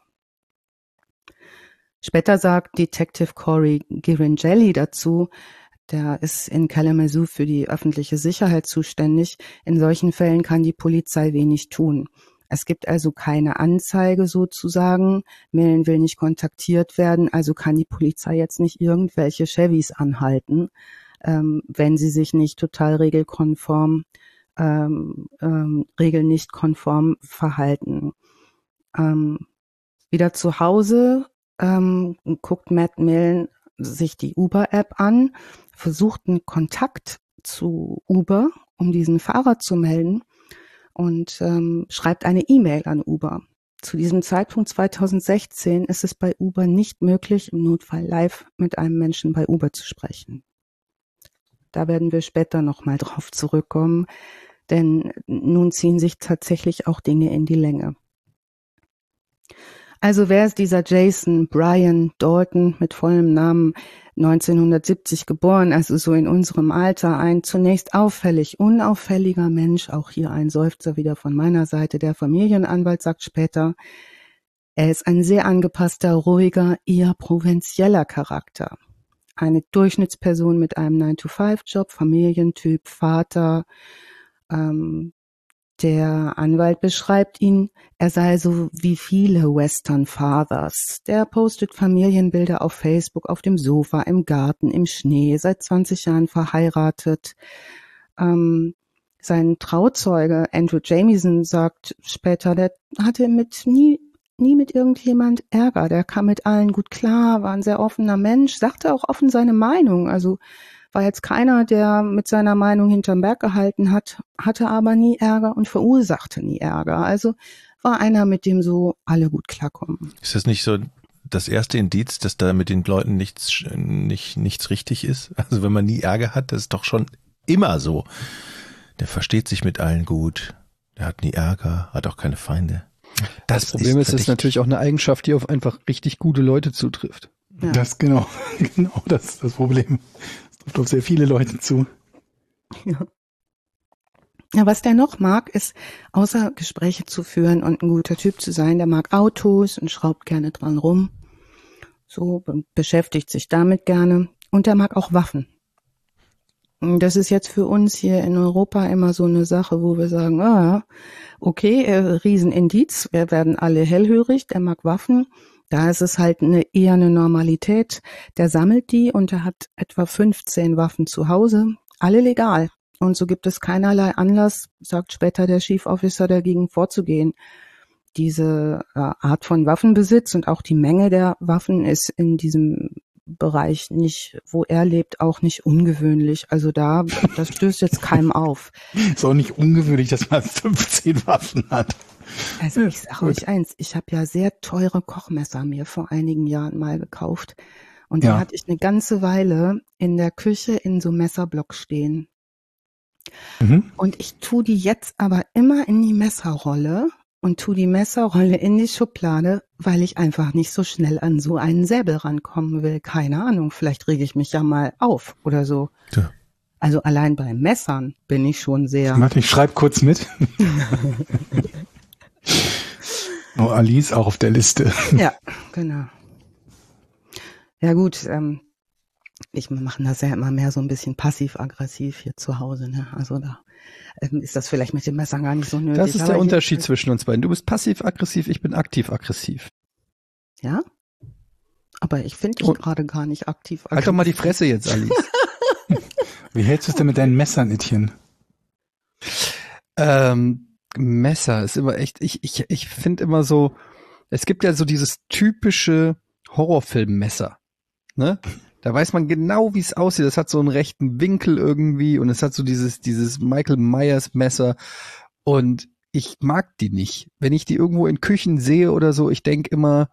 Später sagt Detective Corey Girangelli dazu, der ist in Kalamazoo für die öffentliche Sicherheit zuständig. In solchen Fällen kann die Polizei wenig tun. Es gibt also keine Anzeige sozusagen. Millen will nicht kontaktiert werden, also kann die Polizei jetzt nicht irgendwelche Chevys anhalten, ähm, wenn sie sich nicht total regelkonform, ähm, ähm, regeln nicht konform verhalten. Ähm, wieder zu Hause ähm, guckt Matt Millen sich die Uber-App an, versucht einen Kontakt zu Uber, um diesen Fahrer zu melden, und ähm, schreibt eine E-Mail an Uber. Zu diesem Zeitpunkt zweitausendsechzehn ist es bei Uber nicht möglich, im Notfall live mit einem Menschen bei Uber zu sprechen. Da werden wir später nochmal drauf zurückkommen, denn nun ziehen sich tatsächlich auch Dinge in die Länge. Also wer ist dieser Jason Brian Dalton, mit vollem Namen, neunzehnhundertsiebzig geboren, also so in unserem Alter, ein zunächst auffällig unauffälliger Mensch, auch hier ein Seufzer wieder von meiner Seite. Der Familienanwalt sagt später, er ist ein sehr angepasster, ruhiger, eher provinzieller Charakter. Eine Durchschnittsperson mit einem nine to five Job, Familientyp, Vater. Ähm, der Anwalt beschreibt ihn, er sei so wie viele Western Fathers. Der postet Familienbilder auf Facebook, auf dem Sofa, im Garten, im Schnee, seit zwanzig Jahren verheiratet. Ähm, sein Trauzeuge Andrew Jamieson sagt später, der hatte mit nie nie mit irgendjemand Ärger, der kam mit allen gut klar, war ein sehr offener Mensch, sagte auch offen seine Meinung, also war jetzt keiner, der mit seiner Meinung hinterm Berg gehalten hat, hatte aber nie Ärger und verursachte nie Ärger. Also war einer, mit dem so alle gut klarkommen. Ist das nicht so das erste Indiz, dass da mit den Leuten nichts, nicht, nichts richtig ist? Also wenn man nie Ärger hat, das ist doch schon immer so. Der versteht sich mit allen gut, der hat nie Ärger, hat auch keine Feinde. Das, das Problem ist, es ist natürlich auch eine Eigenschaft, die auf einfach richtig gute Leute zutrifft. Ja. Das genau, genau das ist das Problem. Es trifft auf sehr viele Leute zu. Ja. Ja, was der noch mag, ist, außer Gespräche zu führen und ein guter Typ zu sein, der mag Autos und schraubt gerne dran rum. So, beschäftigt sich damit gerne. Und der mag auch Waffen. Das ist jetzt für uns hier in Europa immer so eine Sache, wo wir sagen, ah, okay, äh, Riesenindiz, wir werden alle hellhörig, der mag Waffen. Da ist es halt eine, eher eine Normalität. Der sammelt die und er hat etwa fünfzehn Waffen zu Hause, alle legal. Und so gibt es keinerlei Anlass, sagt später der Chief Officer, dagegen vorzugehen. Diese äh, Art von Waffenbesitz und auch die Menge der Waffen ist in diesem Bereich nicht, wo er lebt, auch nicht ungewöhnlich. Also da, das stößt jetzt keinem auf. Ist auch nicht ungewöhnlich, dass man fünfzehn Waffen hat. Also ich sage euch eins, ich habe ja sehr teure Kochmesser mir vor einigen Jahren mal gekauft. Und Ja. da hatte ich eine ganze Weile in der Küche in so Messerblock stehen. Mhm. Und ich tue die jetzt aber immer in die Messerrolle und tue die Messerrolle in die Schublade, weil ich einfach nicht so schnell an so einen Säbel rankommen will. Keine Ahnung, vielleicht rege ich mich ja mal auf oder so. Ja. Also allein bei Messern bin ich schon sehr... Warte, ich schreibe kurz mit. Oh, Alice auch auf der Liste. Ja, genau. Ja gut, ähm, ich wir machen das ja immer mehr so ein bisschen passiv-aggressiv hier zu Hause. Ne? Also da ähm, ist das vielleicht mit dem Messer gar nicht so nötig. Das ist aber der ich- Unterschied zwischen uns beiden. Du bist passiv-aggressiv, ich bin aktiv-aggressiv. Ja? Aber ich finde dich Und- gerade gar nicht aktiv. Halt doch mal die Fresse jetzt, Alice. Wie hältst du es denn mit deinen Messern, Etienne? ähm, Messer ist immer echt, ich, ich, ich finde immer so, es gibt ja so dieses typische Horrorfilm-Messer, ne? Da weiß man genau, wie es aussieht. Das hat so einen rechten Winkel irgendwie und es hat so dieses, dieses Michael Myers Messer und ich mag die nicht. Wenn ich die irgendwo in Küchen sehe oder so, ich denke immer,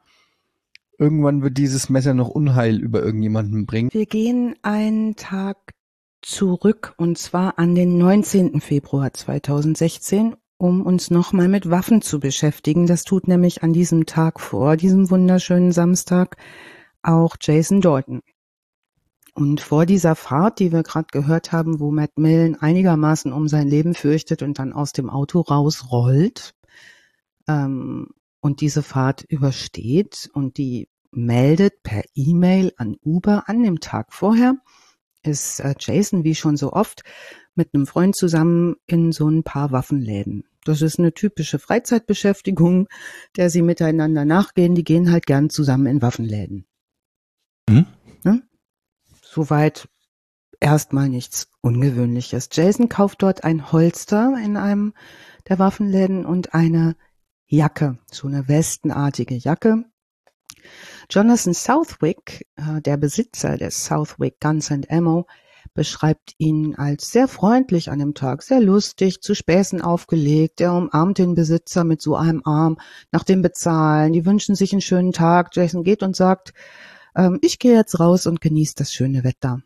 irgendwann wird dieses Messer noch Unheil über irgendjemanden bringen. Wir gehen einen Tag zurück, und zwar an den neunzehnten Februar zweitausendsechzehn, um uns nochmal mit Waffen zu beschäftigen. Das tut nämlich an diesem Tag vor diesem wunderschönen Samstag auch Jason Dalton. Und vor dieser Fahrt, die wir gerade gehört haben, wo Matt Millen einigermaßen um sein Leben fürchtet und dann aus dem Auto rausrollt ähm, und diese Fahrt übersteht und die meldet per E-Mail an Uber an dem Tag vorher, ist äh, Jason, wie schon so oft, mit einem Freund zusammen in so ein paar Waffenläden. Das ist eine typische Freizeitbeschäftigung, der sie miteinander nachgehen. Die gehen halt gern zusammen in Waffenläden. Mhm. Ne? Soweit erstmal nichts Ungewöhnliches. Jason kauft dort ein Holster in einem der Waffenläden und eine Jacke, so eine westenartige Jacke. Jonathan Southwick, äh, der Besitzer des Southwick Guns and Ammo, beschreibt ihn als sehr freundlich an dem Tag, sehr lustig, zu Späßen aufgelegt. Er umarmt den Besitzer mit so einem Arm nach dem Bezahlen. Die wünschen sich einen schönen Tag. Jason geht und sagt, ähm, ich gehe jetzt raus und genieße das schöne Wetter.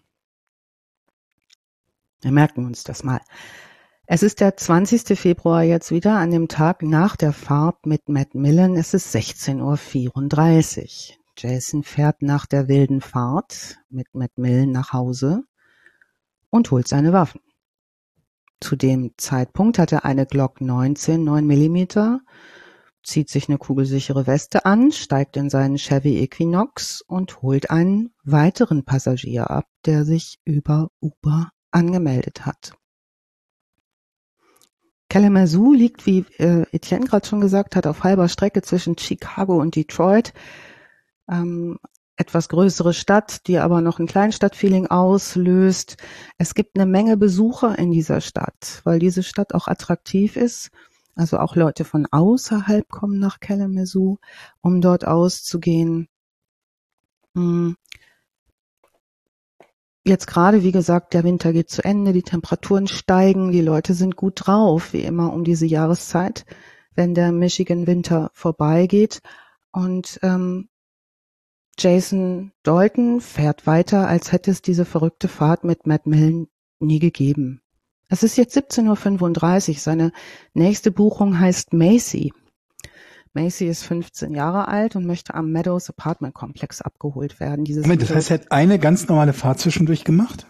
Wir merken uns das mal. Es ist der zwanzigste Februar jetzt wieder, an dem Tag nach der Fahrt mit Matt Millen. Es ist sechzehn Uhr vierunddreißig. Jason fährt nach der wilden Fahrt mit Matt Millen nach Hause und holt seine Waffen. Zu dem Zeitpunkt hat er eine Glock neunzehn, neun Millimeter, zieht sich eine kugelsichere Weste an, steigt in seinen Chevy Equinox und holt einen weiteren Passagier ab, der sich über Uber angemeldet hat. Kalamazoo liegt, wie äh, Etienne gerade schon gesagt hat, auf halber Strecke zwischen Chicago und Detroit. Ähm, etwas größere Stadt, die aber noch ein Kleinstadtfeeling auslöst. Es gibt eine Menge Besucher in dieser Stadt, weil diese Stadt auch attraktiv ist. Also auch Leute von außerhalb kommen nach Kalamazoo, um dort auszugehen. Hm. Jetzt gerade, wie gesagt, der Winter geht zu Ende, die Temperaturen steigen, die Leute sind gut drauf, wie immer um diese Jahreszeit, wenn der Michigan-Winter vorbeigeht. Und ähm, Jason Dalton fährt weiter, als hätte es diese verrückte Fahrt mit Matt Millen nie gegeben. Es ist jetzt siebzehn Uhr fünfunddreißig, seine nächste Buchung heißt Macy. Macy ist fünfzehn Jahre alt und möchte am Meadows Apartment Komplex abgeholt werden. Dieses Moment, das heißt, er hat eine ganz normale Fahrt zwischendurch gemacht?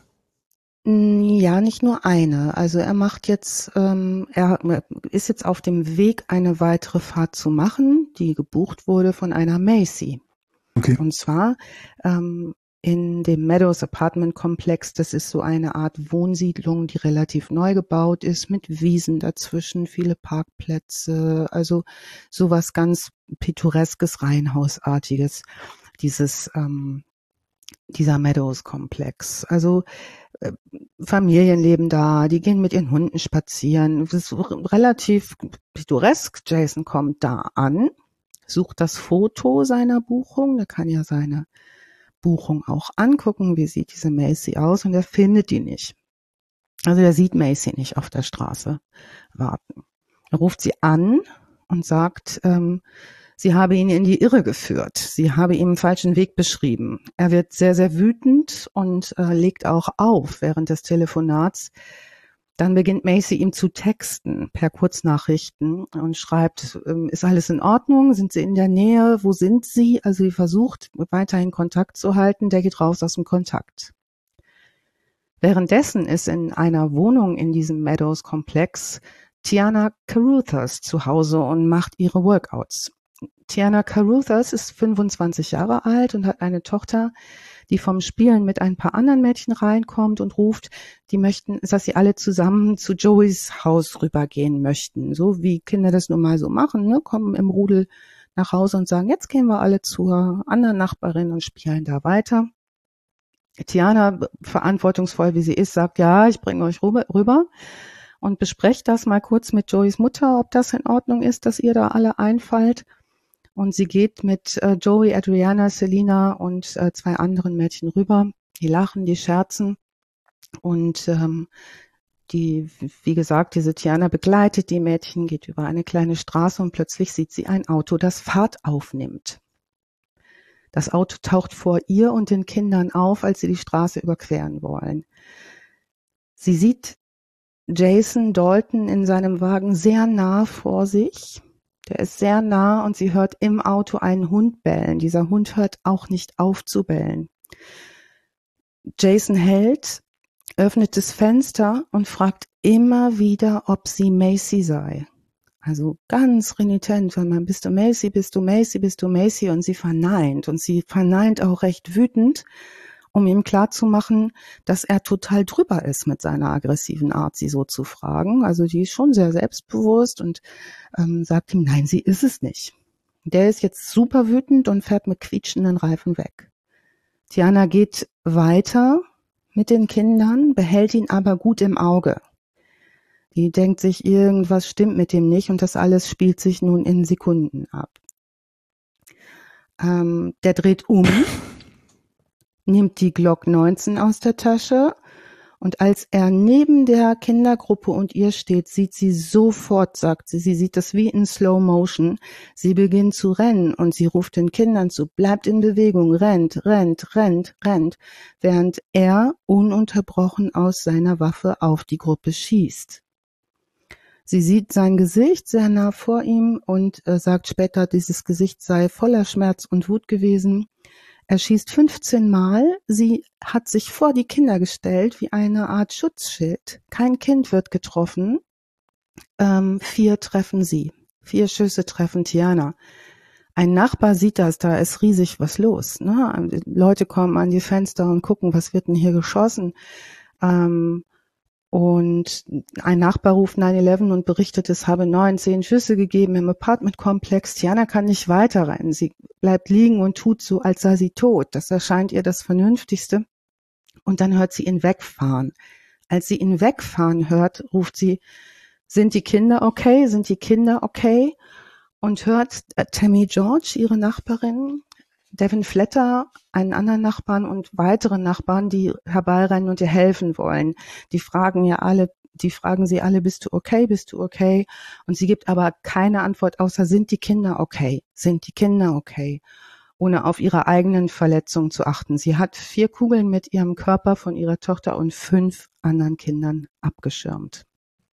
Ja, nicht nur eine. Also er macht jetzt, ähm, er ist jetzt auf dem Weg, eine weitere Fahrt zu machen, die gebucht wurde von einer Macy. Okay. Und zwar ähm, in dem Meadows Apartment Komplex. Das ist so eine Art Wohnsiedlung, die relativ neu gebaut ist, mit Wiesen dazwischen, viele Parkplätze, also sowas ganz pittoreskes, Reihenhausartiges, dieses ähm, dieser Meadows Komplex. Also äh, Familien leben da, die gehen mit ihren Hunden spazieren. Das ist relativ pittoresk. Jason kommt da an, sucht das Foto seiner Buchung, der kann ja seine Buchung auch angucken, wie sieht diese Macy aus, und er findet die nicht. Also er sieht Macy nicht auf der Straße warten. Er ruft sie an und sagt, ähm, sie habe ihn in die Irre geführt, sie habe ihm einen falschen Weg beschrieben. Er wird sehr, sehr wütend und äh, legt auch auf während des Telefonats. Dann beginnt Macy ihm zu texten per Kurznachrichten und schreibt, ist alles in Ordnung? Sind Sie in der Nähe? Wo sind Sie? Also sie versucht weiterhin Kontakt zu halten. Der geht raus aus dem Kontakt. Währenddessen ist in einer Wohnung in diesem Meadows-Komplex Tiana Caruthers zu Hause und macht ihre Workouts. Tiana Caruthers ist fünfundzwanzig Jahre alt und hat eine Tochter, die vom Spielen mit ein paar anderen Mädchen reinkommt und ruft, die möchten, dass sie alle zusammen zu Joeys Haus rübergehen möchten. So wie Kinder das nun mal so machen, ne? Kommen im Rudel nach Hause und sagen, jetzt gehen wir alle zur anderen Nachbarin und spielen da weiter. Tiana, verantwortungsvoll wie sie ist, sagt, ja, ich bringe euch rüber und besprecht das mal kurz mit Joeys Mutter, ob das in Ordnung ist, dass ihr da alle einfallt. Und sie geht mit äh, Joey, Adriana, Selina und äh, zwei anderen Mädchen rüber. Die lachen, die scherzen. Und ähm, die, wie gesagt, diese Tiana begleitet die Mädchen, geht über eine kleine Straße und plötzlich sieht sie ein Auto, das Fahrt aufnimmt. Das Auto taucht vor ihr und den Kindern auf, als sie die Straße überqueren wollen. Sie sieht Jason Dalton in seinem Wagen sehr nah vor sich. Der ist sehr nah und sie hört im Auto einen Hund bellen. Dieser Hund hört auch nicht auf zu bellen. Jason hält, öffnet das Fenster und fragt immer wieder, ob sie Macy sei. Also ganz renitent, wenn man, bist du Macy, bist du Macy, bist du Macy, und sie verneint. Und sie verneint auch recht wütend, um ihm klarzumachen, dass er total drüber ist mit seiner aggressiven Art, sie so zu fragen. Also die ist schon sehr selbstbewusst und ähm, sagt ihm, nein, sie ist es nicht. Der ist jetzt super wütend und fährt mit quietschenden Reifen weg. Tiana geht weiter mit den Kindern, behält ihn aber gut im Auge. Die denkt sich, irgendwas stimmt mit dem nicht, und das alles spielt sich nun in Sekunden ab. Ähm, der dreht um, nimmt die Glock neunzehn aus der Tasche, und als er neben der Kindergruppe und ihr steht, sieht sie sofort, sagt sie, sie sieht das wie in Slow Motion, sie beginnt zu rennen und sie ruft den Kindern zu, bleibt in Bewegung, rennt, rennt, rennt, rennt, während er ununterbrochen aus seiner Waffe auf die Gruppe schießt. Sie sieht sein Gesicht sehr nah vor ihm und äh, sagt später, dieses Gesicht sei voller Schmerz und Wut gewesen. Er schießt fünfzehn Mal. Sie hat sich vor die Kinder gestellt wie eine Art Schutzschild. Kein Kind wird getroffen. Ähm, vier treffen sie. Vier Schüsse treffen Tiana. Ein Nachbar sieht das, da ist riesig was los. Ne? Leute kommen an die Fenster und gucken, was wird denn hier geschossen. Ähm, Und ein Nachbar ruft neun eins eins und berichtet, es habe neun, zehn Schüsse gegeben im Apartmentkomplex. Tiana kann nicht weiterrennen. Sie bleibt liegen und tut so, als sei sie tot. Das erscheint ihr das Vernünftigste. Und dann hört sie ihn wegfahren. Als sie ihn wegfahren hört, ruft sie, sind die Kinder okay? Sind die Kinder okay? Und hört äh, Tammy George, ihre Nachbarin, Devin Fletter, einen anderen Nachbarn und weitere Nachbarn, die herbeirennen und ihr helfen wollen. Die fragen ja alle, die fragen sie alle, bist du okay, bist du okay? Und sie gibt aber keine Antwort, außer sind die Kinder okay? Sind die Kinder okay? Ohne auf ihre eigenen Verletzungen zu achten. Sie hat vier Kugeln mit ihrem Körper von ihrer Tochter und fünf anderen Kindern abgeschirmt.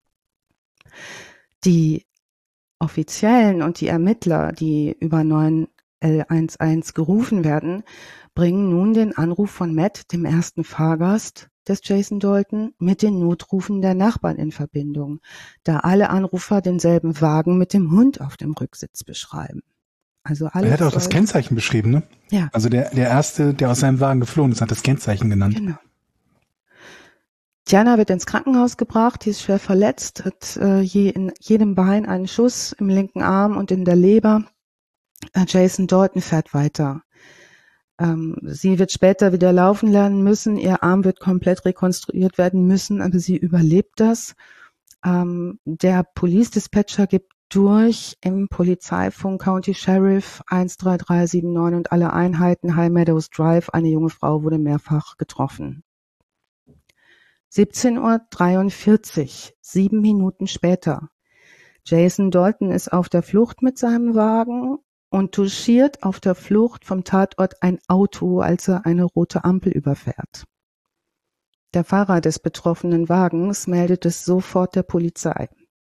Die Offiziellen und die Ermittler, die über neun eins eins gerufen werden, bringen nun den Anruf von Matt, dem ersten Fahrgast des Jason Dalton, mit den Notrufen der Nachbarn in Verbindung, da alle Anrufer denselben Wagen mit dem Hund auf dem Rücksitz beschreiben. Also alle er hat auch das Kennzeichen beschrieben, ne? Ja. Also der, der Erste, der aus seinem Wagen geflohen ist, hat das Kennzeichen genannt. Genau. Tiana wird ins Krankenhaus gebracht, die ist schwer verletzt, hat äh, je, in jedem Bein einen Schuss, im linken Arm und in der Leber. Jason Dalton fährt weiter. Ähm, sie wird später wieder laufen lernen müssen. Ihr Arm wird komplett rekonstruiert werden müssen, aber sie überlebt das. Ähm, der Police Dispatcher gibt durch im Polizeifunk County Sheriff eins drei drei sieben neun und alle Einheiten High Meadows Drive. Eine junge Frau wurde mehrfach getroffen. siebzehn Uhr dreiundvierzig, sieben Minuten später. Jason Dalton ist auf der Flucht mit seinem Wagen und touchiert auf der Flucht vom Tatort ein Auto, als er eine rote Ampel überfährt. Der Fahrer des betroffenen Wagens meldet es sofort der Polizei.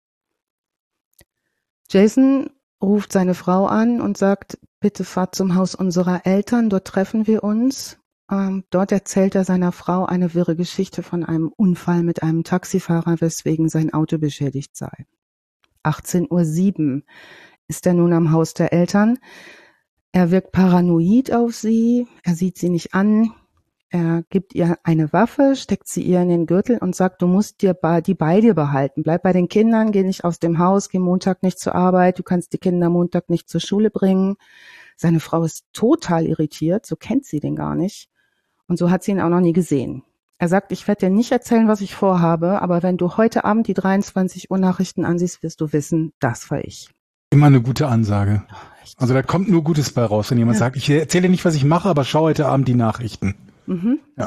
Jason ruft seine Frau an und sagt, bitte fahrt zum Haus unserer Eltern, dort treffen wir uns. Ähm, dort erzählt er seiner Frau eine wirre Geschichte von einem Unfall mit einem Taxifahrer, weswegen sein Auto beschädigt sei. achtzehn Uhr sieben ist er nun am Haus der Eltern. Er wirkt paranoid auf sie, er sieht sie nicht an, er gibt ihr eine Waffe, steckt sie ihr in den Gürtel und sagt, du musst dir die bei dir behalten, bleib bei den Kindern, geh nicht aus dem Haus, geh Montag nicht zur Arbeit, du kannst die Kinder Montag nicht zur Schule bringen. Seine Frau ist total irritiert, so kennt sie den gar nicht und so hat sie ihn auch noch nie gesehen. Er sagt, ich werde dir nicht erzählen, was ich vorhabe, aber wenn du heute Abend die dreiundzwanzig Uhr Nachrichten ansiehst, wirst du wissen, das war ich. Immer eine gute Ansage. Also da kommt nur Gutes bei raus, wenn jemand ja. sagt, ich erzähle nicht, was ich mache, aber schau heute Abend die Nachrichten. Mhm. Ja.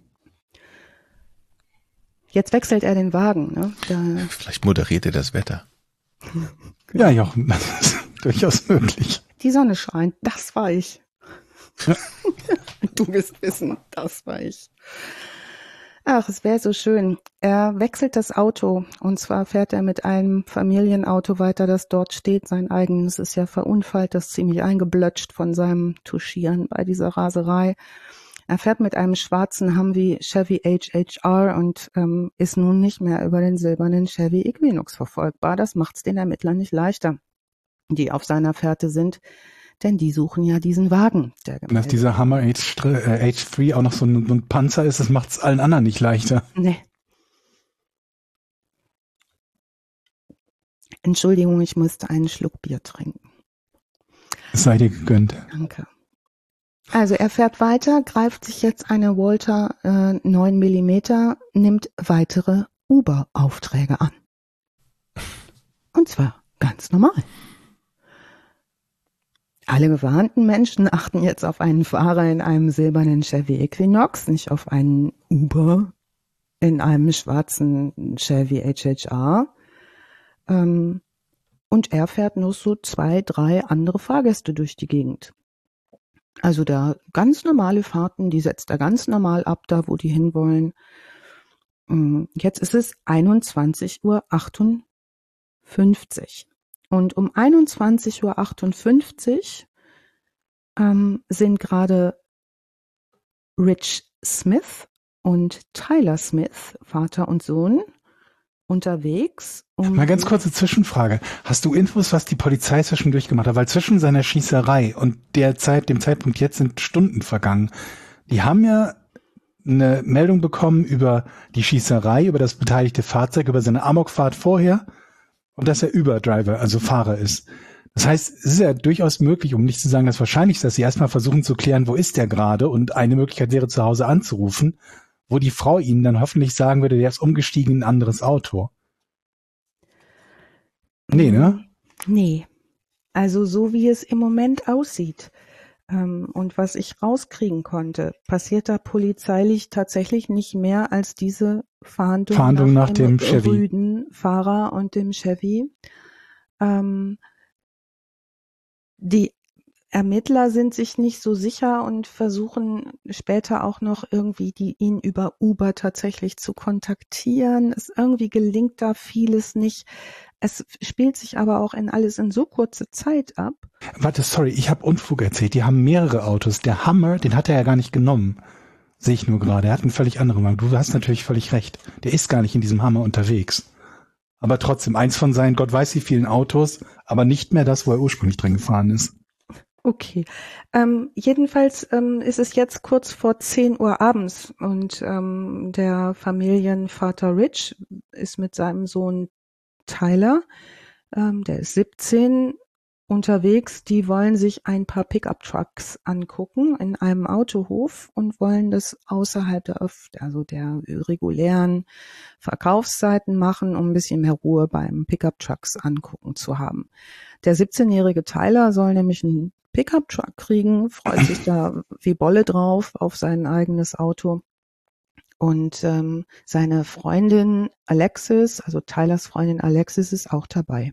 Jetzt wechselt er den Wagen. Ne? Da Vielleicht moderiert er das Wetter. Ja, Jochen, das ist durchaus möglich. Die Sonne scheint, das war ich. Ja. Du wirst wissen, das war ich. Ach, es wäre so schön. Er wechselt das Auto und zwar fährt er mit einem Familienauto weiter, das dort steht. Sein eigenes ist ja verunfallt, das ist ziemlich eingeblötscht von seinem Touchieren bei dieser Raserei. Er fährt mit einem schwarzen Humvee Chevy H H R und ähm, ist nun nicht mehr über den silbernen Chevy Equinox verfolgbar. Das macht's den Ermittlern nicht leichter, die auf seiner Fährte sind, denn die suchen ja diesen Wagen. Der Und dass dieser Hummer H drei auch noch so ein, so ein Panzer ist, das macht es allen anderen nicht leichter. Nee. Entschuldigung, ich musste einen Schluck Bier trinken. Es sei dir gegönnt. Danke. Also er fährt weiter, greift sich jetzt eine Walther äh, neun Millimeter, nimmt weitere Uber-Aufträge an. Und zwar ganz normal. Alle gewarnten Menschen achten jetzt auf einen Fahrer in einem silbernen Chevy Equinox, nicht auf einen Uber in einem schwarzen Chevy H H R. Ähm, und er fährt nur so zwei, drei andere Fahrgäste durch die Gegend. Also da ganz normale Fahrten, die setzt er ganz normal ab, da wo die hinwollen. Jetzt ist es einundzwanzig Uhr achtundfünfzig. Und um einundzwanzig Uhr achtundfünfzig ähm, sind gerade Rich Smith und Tyler Smith, Vater und Sohn, unterwegs. Um Mal ganz kurze Zwischenfrage. Hast du Infos, was die Polizei zwischendurch gemacht hat? Weil zwischen seiner Schießerei und der Zeit, dem Zeitpunkt jetzt sind Stunden vergangen. Die haben ja eine Meldung bekommen über die Schießerei, über das beteiligte Fahrzeug, über seine Amokfahrt vorher und dass er Überdriver, also Fahrer ist. Das heißt, es ist ja durchaus möglich, um nicht zu sagen, das Wahrscheinlichste, dass sie erstmal versuchen zu klären, wo ist der gerade, und eine Möglichkeit wäre, zu Hause anzurufen, wo die Frau ihnen dann hoffentlich sagen würde, der ist umgestiegen in ein anderes Auto. Nee, ne? Nee. Also so wie es im Moment aussieht ähm, und was ich rauskriegen konnte, passiert da polizeilich tatsächlich nicht mehr als diese Fahndung, Fahndung nach, nach dem, dem Chevy. Rüden Fahrer und dem Chevy. Ähm, die Ermittler sind sich nicht so sicher und versuchen später auch noch irgendwie die, ihn über Uber tatsächlich zu kontaktieren. Es irgendwie gelingt da vieles nicht. Es spielt sich aber auch in alles in so kurze Zeit ab. Warte, sorry, ich habe Unfug erzählt. Die haben mehrere Autos. Der Hummer, den hat er ja gar nicht genommen. Sehe ich nur gerade. Er hat einen völlig anderen Wagen. Du hast natürlich völlig recht. Der ist gar nicht in diesem Hummer unterwegs. Aber trotzdem, eins von seinen, Gott weiß wie vielen Autos, aber nicht mehr das, wo er ursprünglich drin gefahren ist. Okay. Ähm, jedenfalls ähm, ist es jetzt kurz vor zehn Uhr abends und ähm, der Familienvater Rich ist mit seinem Sohn Tyler, ähm, der ist siebzehn, unterwegs. Die wollen sich ein paar Pickup-Trucks angucken in einem Autohof und wollen das außerhalb der, also der regulären Verkaufszeiten machen, um ein bisschen mehr Ruhe beim Pickup-Trucks angucken zu haben. Der siebzehnjährige Tyler soll nämlich einen Pickup-Truck kriegen, freut sich da wie Bolle drauf auf sein eigenes Auto. Und ähm, seine Freundin Alexis, also Tylers Freundin Alexis, ist auch dabei.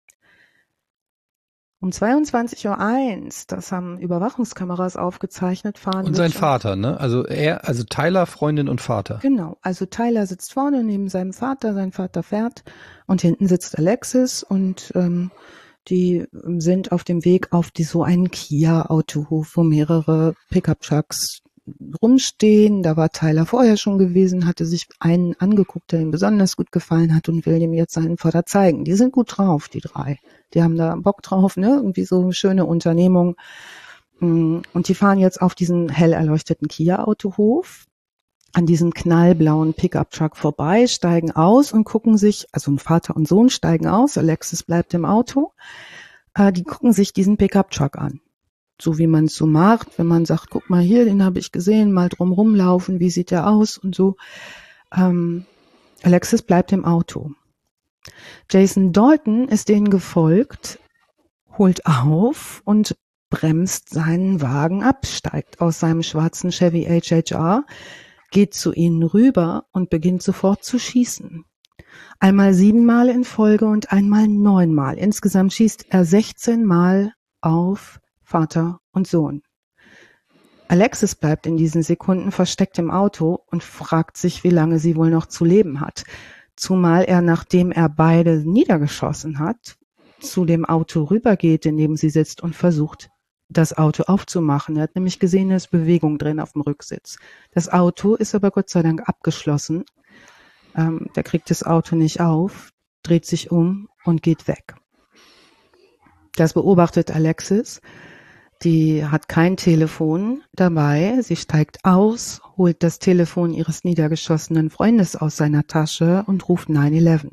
Um zweiundzwanzig Uhr eins, das haben Überwachungskameras aufgezeichnet, fahren. Und sein Vater, ne? Also er, also Tyler, Freundin und Vater. Genau, also Tyler sitzt vorne neben seinem Vater, sein Vater fährt und hinten sitzt Alexis und ähm, die sind auf dem Weg auf die so einen Kia-Autohof, wo mehrere Pickup-Trucks rumstehen. Da war Tyler vorher schon gewesen, hatte sich einen angeguckt, der ihm besonders gut gefallen hat und will ihm jetzt seinen Vater zeigen. Die sind gut drauf, die drei. Die haben da Bock drauf, ne? Irgendwie so eine schöne Unternehmung. Und die fahren jetzt auf diesen hell erleuchteten Kia-Autohof an diesem knallblauen Pickup-Truck vorbei, steigen aus und gucken sich, also ein Vater und Sohn steigen aus, Alexis bleibt im Auto, äh, die gucken sich diesen Pickup-Truck an. So wie man es so macht, wenn man sagt, guck mal hier, den habe ich gesehen, mal drum rumlaufen, wie sieht der aus und so. Ähm, Alexis bleibt im Auto. Jason Dalton ist denen gefolgt, holt auf und bremst seinen Wagen ab, steigt aus seinem schwarzen Chevy H H R, geht zu ihnen rüber und beginnt sofort zu schießen. Einmal siebenmal in Folge und einmal neunmal. Insgesamt schießt er sechzehn Mal auf Vater und Sohn. Alexis bleibt in diesen Sekunden versteckt im Auto und fragt sich, wie lange sie wohl noch zu leben hat. Zumal er, nachdem er beide niedergeschossen hat, zu dem Auto rübergeht, in dem sie sitzt und versucht, das Auto aufzumachen. Er hat nämlich gesehen, da ist Bewegung drin auf dem Rücksitz. Das Auto ist aber Gott sei Dank abgeschlossen. Ähm, der kriegt das Auto nicht auf, dreht sich um und geht weg. Das beobachtet Alexis. Die hat kein Telefon dabei. Sie steigt aus, holt das Telefon ihres niedergeschossenen Freundes aus seiner Tasche und ruft neun elf.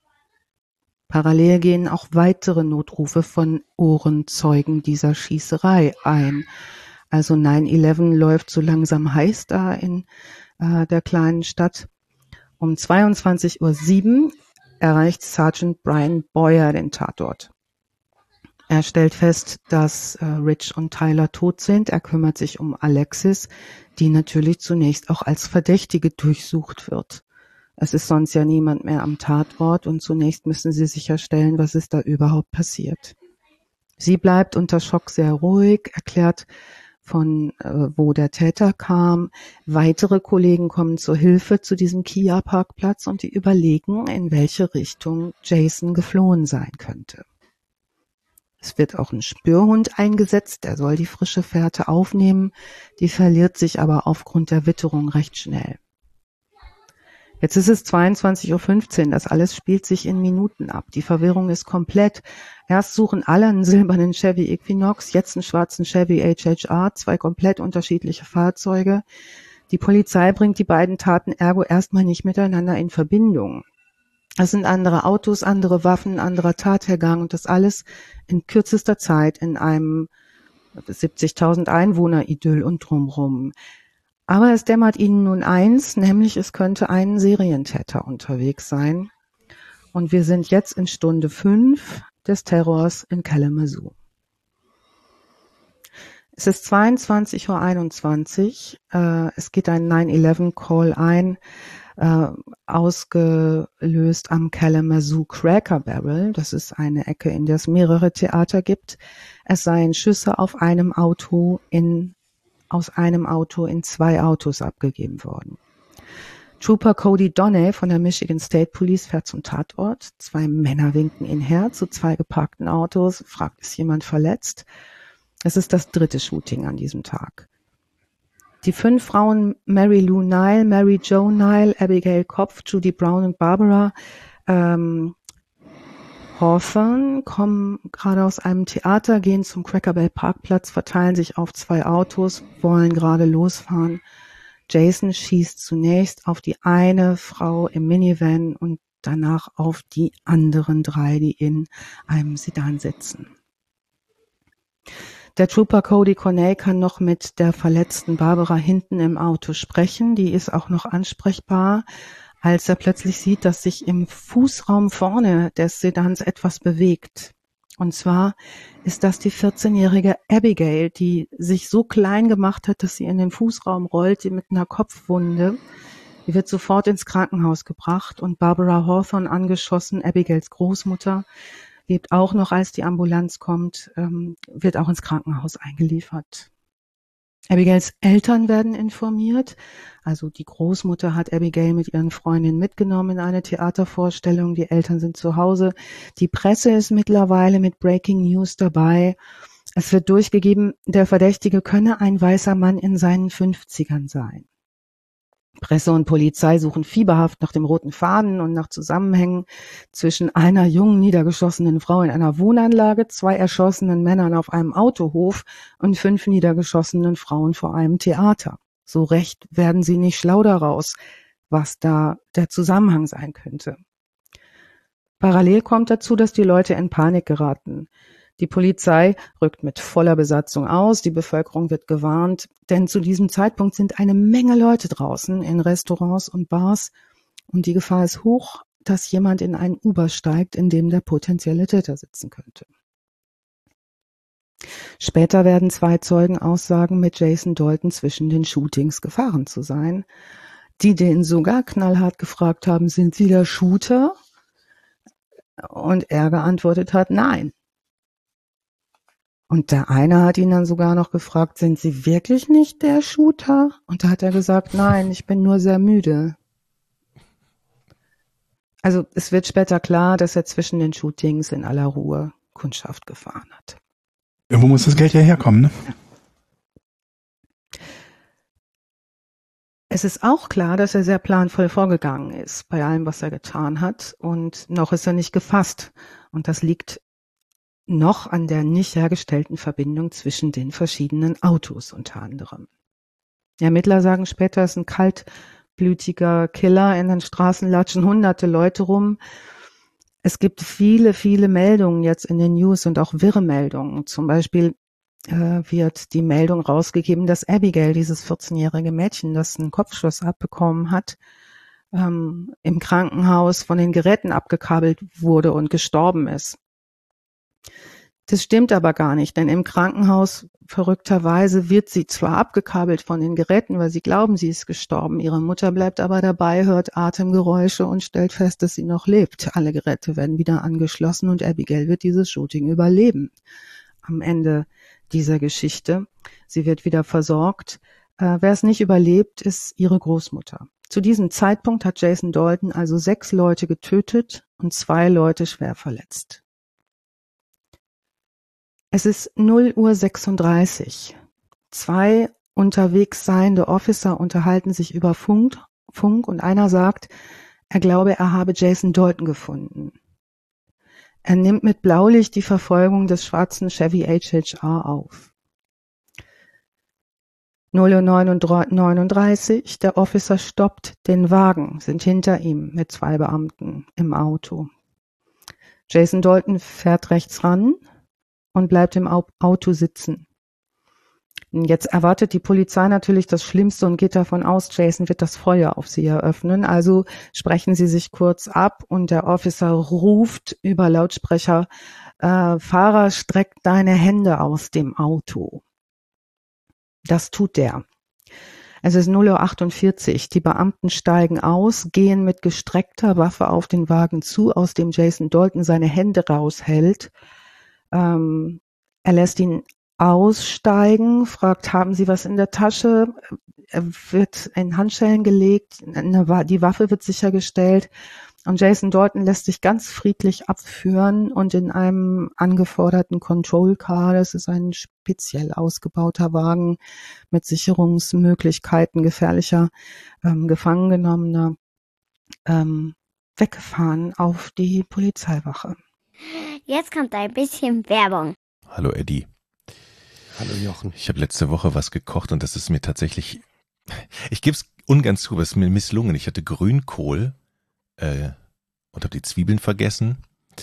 Parallel gehen auch weitere Notrufe von Ohrenzeugen dieser Schießerei ein. Also neun elf läuft so langsam heiß da in äh, der kleinen Stadt. Um zweiundzwanzig Uhr sieben erreicht Sergeant Brian Boyer den Tatort. Er stellt fest, dass äh, Rich und Tyler tot sind. Er kümmert sich um Alexis, die natürlich zunächst auch als Verdächtige durchsucht wird. Es ist sonst ja niemand mehr am Tatort und zunächst müssen sie sicherstellen, was ist da überhaupt passiert. Sie bleibt unter Schock sehr ruhig, erklärt von äh, wo der Täter kam. Weitere Kollegen kommen zur Hilfe zu diesem Kia-Parkplatz und die überlegen, in welche Richtung Jason geflohen sein könnte. Es wird auch ein Spürhund eingesetzt, der soll die frische Fährte aufnehmen, die verliert sich aber aufgrund der Witterung recht schnell. Jetzt ist es zweiundzwanzig Uhr fünfzehn, das alles spielt sich in Minuten ab. Die Verwirrung ist komplett. Erst suchen alle einen silbernen Chevy Equinox, jetzt einen schwarzen Chevy H H R, zwei komplett unterschiedliche Fahrzeuge. Die Polizei bringt die beiden Taten ergo erstmal nicht miteinander in Verbindung. Es sind andere Autos, andere Waffen, anderer Tathergang und das alles in kürzester Zeit in einem siebzigtausend Einwohner-Idyll und drumrum. Aber es dämmert ihnen nun eins, nämlich es könnte ein Serientäter unterwegs sein. Und wir sind jetzt in Stunde fünf des Terrors in Kalamazoo. Es ist zweiundzwanzig Uhr einundzwanzig. Äh, es geht ein neun elf Call ein, äh, ausgelöst am Kalamazoo Cracker Barrel. Das ist eine Ecke, in der es mehrere Theater gibt. Es seien Schüsse auf einem Auto in aus einem Auto in zwei Autos abgegeben worden. Trooper Cody Donnay von der Michigan State Police fährt zum Tatort. Zwei Männer winken ihn her zu zwei geparkten Autos, fragt, ist jemand verletzt? Es ist das dritte Shooting an diesem Tag. Die fünf Frauen Mary Lou Nile, Mary Jo Nile, Abigail Kopf, Judy Brown und Barbara ähm, Hawthorne kommen gerade aus einem Theater, gehen zum Cracker Barrel Parkplatz, verteilen sich auf zwei Autos, wollen gerade losfahren. Jason schießt zunächst auf die eine Frau im Minivan und danach auf die anderen drei, die in einem Sedan sitzen. Der Trooper Cody Cornell kann noch mit der verletzten Barbara hinten im Auto sprechen. Die ist auch noch ansprechbar, als er plötzlich sieht, dass sich im Fußraum vorne des Sedans etwas bewegt. Und zwar ist das die vierzehnjährige Abigail, die sich so klein gemacht hat, dass sie in den Fußraum rollt, die mit einer Kopfwunde. Die wird sofort ins Krankenhaus gebracht und Barbara Hawthorne angeschossen, Abigails Großmutter, lebt auch noch, als die Ambulanz kommt, ähm, wird auch ins Krankenhaus eingeliefert. Abigails Eltern werden informiert. Also die Großmutter hat Abigail mit ihren Freundinnen mitgenommen in eine Theatervorstellung. Die Eltern sind zu Hause. Die Presse ist mittlerweile mit Breaking News dabei. Es wird durchgegeben, der Verdächtige könne ein weißer Mann in seinen fünfzigern sein. Presse und Polizei suchen fieberhaft nach dem roten Faden und nach Zusammenhängen zwischen einer jungen, niedergeschossenen Frau in einer Wohnanlage, zwei erschossenen Männern auf einem Autohof und fünf niedergeschossenen Frauen vor einem Theater. So recht werden sie nicht schlau daraus, was da der Zusammenhang sein könnte. Parallel kommt dazu, dass die Leute in Panik geraten. Die Polizei rückt mit voller Besatzung aus, die Bevölkerung wird gewarnt, denn zu diesem Zeitpunkt sind eine Menge Leute draußen in Restaurants und Bars und die Gefahr ist hoch, dass jemand in einen Uber steigt, in dem der potenzielle Täter sitzen könnte. Später werden zwei Zeugen aussagen, mit Jason Dalton zwischen den Shootings gefahren zu sein, die den sogar knallhart gefragt haben, sind Sie der Shooter? Und er geantwortet hat, nein. Und der eine hat ihn dann sogar noch gefragt, sind Sie wirklich nicht der Shooter? Und da hat er gesagt, nein, ich bin nur sehr müde. Also es wird später klar, dass er zwischen den Shootings in aller Ruhe Kundschaft gefahren hat. Irgendwo muss das Geld ja herkommen, ne? Es ist auch klar, dass er sehr planvoll vorgegangen ist bei allem, was er getan hat. Und noch ist er nicht gefasst. Und das liegt noch an der nicht hergestellten Verbindung zwischen den verschiedenen Autos unter anderem. Ermittler sagen später, es ist ein kaltblütiger Killer. In den Straßen latschen hunderte Leute rum. Es gibt viele, viele Meldungen jetzt in den News und auch wirre Meldungen. Zum Beispiel äh, wird die Meldung rausgegeben, dass Abigail, dieses vierzehnjährige Mädchen, das einen Kopfschuss abbekommen hat, ähm, im Krankenhaus von den Geräten abgekabelt wurde und gestorben ist. Das stimmt aber gar nicht, denn im Krankenhaus, verrückterweise, wird sie zwar abgekabelt von den Geräten, weil sie glauben, sie ist gestorben. Ihre Mutter bleibt aber dabei, hört Atemgeräusche und stellt fest, dass sie noch lebt. Alle Geräte werden wieder angeschlossen und Abigail wird dieses Shooting überleben. Am Ende dieser Geschichte. Sie wird wieder versorgt. Äh, wer es nicht überlebt, ist ihre Großmutter. Zu diesem Zeitpunkt hat Jason Dalton also sechs Leute getötet und zwei Leute schwer verletzt. Es ist null Uhr sechsunddreißig. Zwei unterwegs seiende Officer unterhalten sich über Funk, Funk und einer sagt, er glaube, er habe Jason Dalton gefunden. Er nimmt mit Blaulicht die Verfolgung des schwarzen Chevy H H R auf. null Uhr neununddreißig, der Officer stoppt den Wagen, sind hinter ihm mit zwei Beamten im Auto. Jason Dalton fährt rechts ran und bleibt im Auto sitzen. Jetzt erwartet die Polizei natürlich das Schlimmste und geht davon aus, Jason wird das Feuer auf sie eröffnen. Also sprechen sie sich kurz ab und der Officer ruft über Lautsprecher, äh, Fahrer, streck deine Hände aus dem Auto. Das tut der. Es ist null Uhr achtundvierzig. Die Beamten steigen aus, gehen mit gestreckter Waffe auf den Wagen zu, aus dem Jason Dalton seine Hände raushält. Ähm, er lässt ihn aussteigen, fragt, haben Sie was in der Tasche? Er wird in Handschellen gelegt, eine, die Waffe wird sichergestellt und Jason Dalton lässt sich ganz friedlich abführen und in einem angeforderten Control Car, das ist ein speziell ausgebauter Wagen mit Sicherungsmöglichkeiten gefährlicher ähm, Gefangengenommener, ähm, weggefahren auf die Polizeiwache. Jetzt kommt ein bisschen Werbung. Hallo Eddie. Hallo Jochen. Ich habe letzte Woche was gekocht und das ist mir tatsächlich, ich gebe es ungern zu, aber es ist mir misslungen. Ich hatte Grünkohl äh, und habe die Zwiebeln vergessen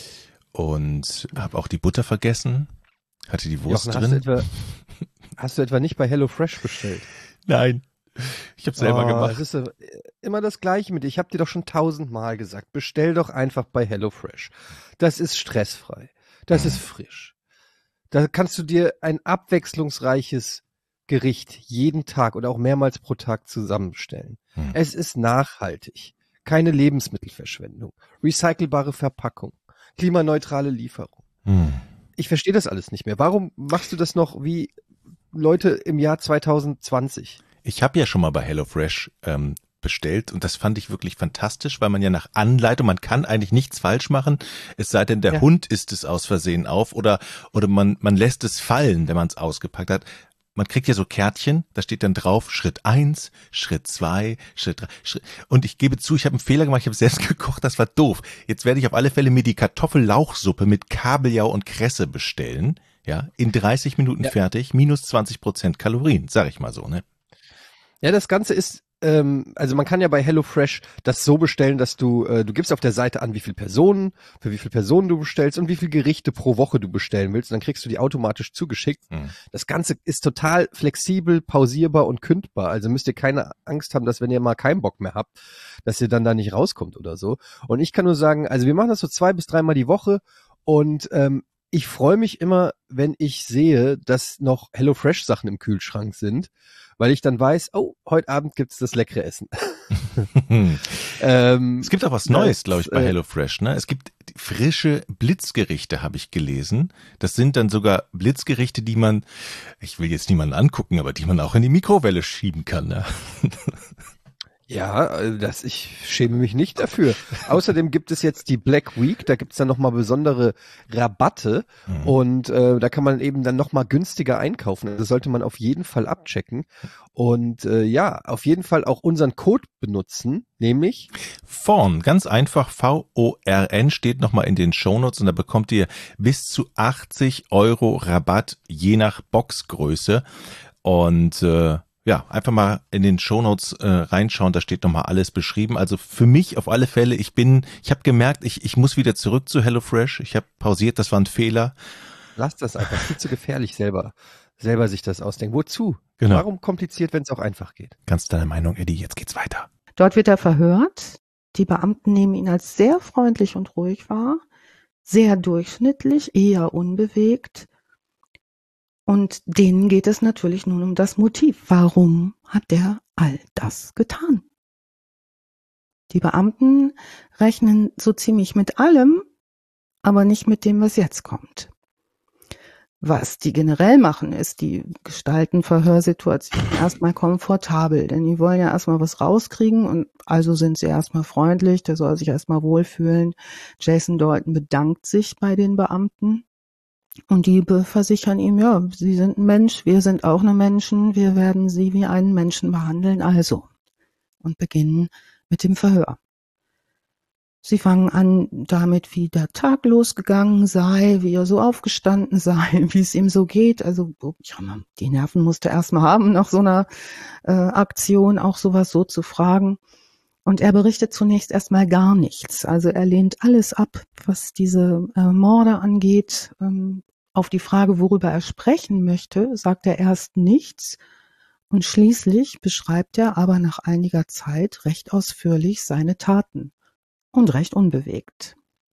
und habe auch die Butter vergessen, hatte die Wurst Jochen, drin. Hast du, etwa, hast du etwa nicht bei HelloFresh bestellt? Nein, ich habe selber oh, gemacht. Es ist immer das Gleiche mit dir. Ich habe dir doch schon tausendmal gesagt, bestell doch einfach bei HelloFresh. Das ist stressfrei, das ist frisch. Da kannst du dir ein abwechslungsreiches Gericht jeden Tag oder auch mehrmals pro Tag zusammenstellen. Hm. Es ist nachhaltig, keine Lebensmittelverschwendung, recycelbare Verpackung, klimaneutrale Lieferung. Hm. Ich verstehe das alles nicht mehr. Warum machst du das noch wie Leute im Jahr zwanzig zwanzig? Ich habe ja schon mal bei HelloFresh ähm, bestellt und das fand ich wirklich fantastisch, weil man ja nach Anleitung, man kann eigentlich nichts falsch machen, es sei denn, der ja. Hund isst es aus Versehen auf oder oder man man lässt es fallen, wenn man es ausgepackt hat. Man kriegt ja so Kärtchen, da steht dann drauf Schritt eins, Schritt zwei, Schritt drei. Schritt und ich gebe zu, ich habe einen Fehler gemacht, ich habe selbst gekocht, das war doof. Jetzt werde ich auf alle Fälle mir die Kartoffellauchsuppe mit Kabeljau und Kresse bestellen, ja, in dreißig Minuten ja. fertig, minus zwanzig Prozent Kalorien, sag ich mal so, ne? Ja, das Ganze ist also man kann ja bei HelloFresh das so bestellen, dass du, äh, du gibst auf der Seite an, wie viele Personen, für wie viele Personen du bestellst und wie viele Gerichte pro Woche du bestellen willst. Und dann kriegst du die automatisch zugeschickt. Mhm. Das Ganze ist total flexibel, pausierbar und kündbar. Also müsst ihr keine Angst haben, dass wenn ihr mal keinen Bock mehr habt, dass ihr dann da nicht rauskommt oder so. Und ich kann nur sagen, also wir machen das so zwei bis dreimal die Woche und ähm, ich freue mich immer, wenn ich sehe, dass noch HelloFresh-Sachen im Kühlschrank sind, weil ich dann weiß, oh, heute Abend gibt's das leckere Essen. ähm, es gibt auch was Neues, glaube ich, bei äh, HelloFresh. Ne? Es gibt frische Blitzgerichte, habe ich gelesen. Das sind dann sogar Blitzgerichte, die man, ich will jetzt niemanden angucken, aber die man auch in die Mikrowelle schieben kann. Ne? Ja, das, ich schäme mich nicht dafür. Außerdem gibt es jetzt die Black Week, da gibt es dann nochmal besondere Rabatte mhm. und äh, da kann man eben dann nochmal günstiger einkaufen. Das sollte man auf jeden Fall abchecken. Und äh, ja, auf jeden Fall auch unseren Code benutzen, nämlich Vorn, ganz einfach, V O R N steht nochmal in den Shownotes und da bekommt ihr bis zu achtzig Euro Rabatt, je nach Boxgröße. Und äh, ja, einfach mal in den Shownotes äh, reinschauen, da steht nochmal alles beschrieben. Also für mich auf alle Fälle, ich bin, ich habe gemerkt, ich, ich muss wieder zurück zu HelloFresh. Ich habe pausiert, das war ein Fehler. Lass das einfach, viel zu gefährlich selber, selber sich das ausdenken. Wozu? Genau. Warum kompliziert, wenn es auch einfach geht? Ganz deine Meinung, Eddie, jetzt geht's weiter. Dort wird er verhört. Die Beamten nehmen ihn als sehr freundlich und ruhig wahr, sehr durchschnittlich, eher unbewegt. Und denen geht es natürlich nun um das Motiv. Warum hat der all das getan? Die Beamten rechnen so ziemlich mit allem, aber nicht mit dem, was jetzt kommt. Was die generell machen, ist, die gestalten Verhörsituationen erstmal komfortabel, denn die wollen ja erstmal was rauskriegen und also sind sie erstmal freundlich, der soll sich erstmal wohlfühlen. Jason Dalton bedankt sich bei den Beamten. Und die versichern ihm, ja, sie sind ein Mensch, wir sind auch eine Menschen, wir werden sie wie einen Menschen behandeln, also. Und beginnen mit dem Verhör. Sie fangen an damit, wie der Tag losgegangen sei, wie er so aufgestanden sei, wie es ihm so geht. Also ja, die Nerven musste er erstmal haben, nach so einer äh, Aktion auch sowas so zu fragen. Und er berichtet zunächst erstmal gar nichts. Also er lehnt alles ab, was diese äh, Morde angeht. Ähm, auf die Frage, worüber er sprechen möchte, sagt er erst nichts. Und schließlich beschreibt er aber nach einiger Zeit recht ausführlich seine Taten. Und recht unbewegt.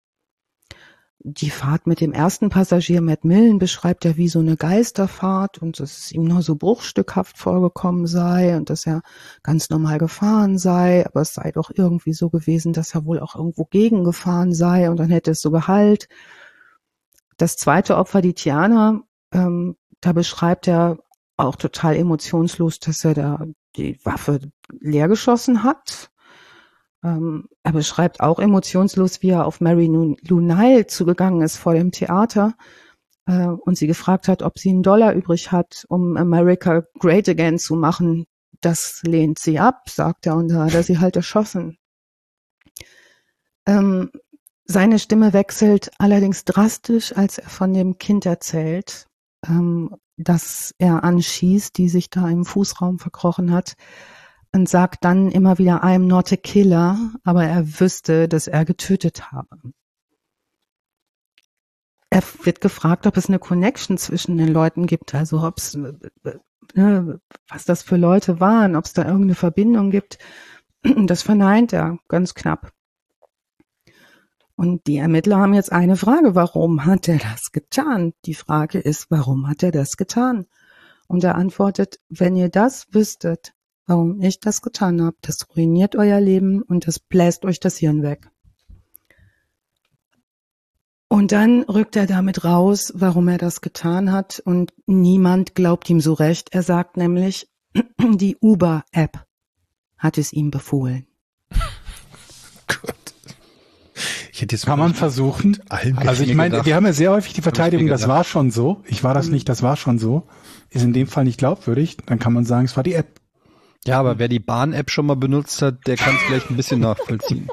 Die Fahrt mit dem ersten Passagier Matt Millen beschreibt er wie so eine Geisterfahrt und dass es ihm nur so bruchstückhaft vorgekommen sei und dass er ganz normal gefahren sei, aber es sei doch irgendwie so gewesen, dass er wohl auch irgendwo gegengefahren sei und dann hätte es so Gehalt. Das zweite Opfer, die Tiana, ähm, da beschreibt er auch total emotionslos, dass er da die Waffe leer geschossen hat. Ähm, er beschreibt auch emotionslos, wie er auf Mary Lou Nile zugegangen ist vor dem Theater äh, und sie gefragt hat, ob sie einen Dollar übrig hat, um America Great Again zu machen. Das lehnt sie ab, sagt er, und da hat er sie halt erschossen. Ähm, seine Stimme wechselt allerdings drastisch, als er von dem Kind erzählt, ähm, das er anschießt, die sich da im Fußraum verkrochen hat. Und sagt dann immer wieder, I'm not a killer, aber er wüsste, dass er getötet habe. Er wird gefragt, ob es eine Connection zwischen den Leuten gibt, also ob es, ne, was das für Leute waren, ob es da irgendeine Verbindung gibt. Das verneint er ganz knapp. Und die Ermittler haben jetzt eine Frage, warum hat er das getan? Die Frage ist, warum hat er das getan? Und er antwortet, wenn ihr das wüsstet, warum ich das getan habe, das ruiniert euer Leben und das bläst euch das Hirn weg. Und dann rückt er damit raus, warum er das getan hat und niemand glaubt ihm so recht. Er sagt nämlich, die Uber-App hat es ihm befohlen. Gott. Ich hätte jetzt Kann man versuchen. Also ich meine, gedacht. Wir haben ja sehr häufig die Verteidigung, das war schon so. Ich war das nicht, das war schon so. Ist in dem Fall nicht glaubwürdig. Dann kann man sagen, es war die App. Ja, aber wer die Bahn-App schon mal benutzt hat, der kann es vielleicht ein bisschen nachvollziehen.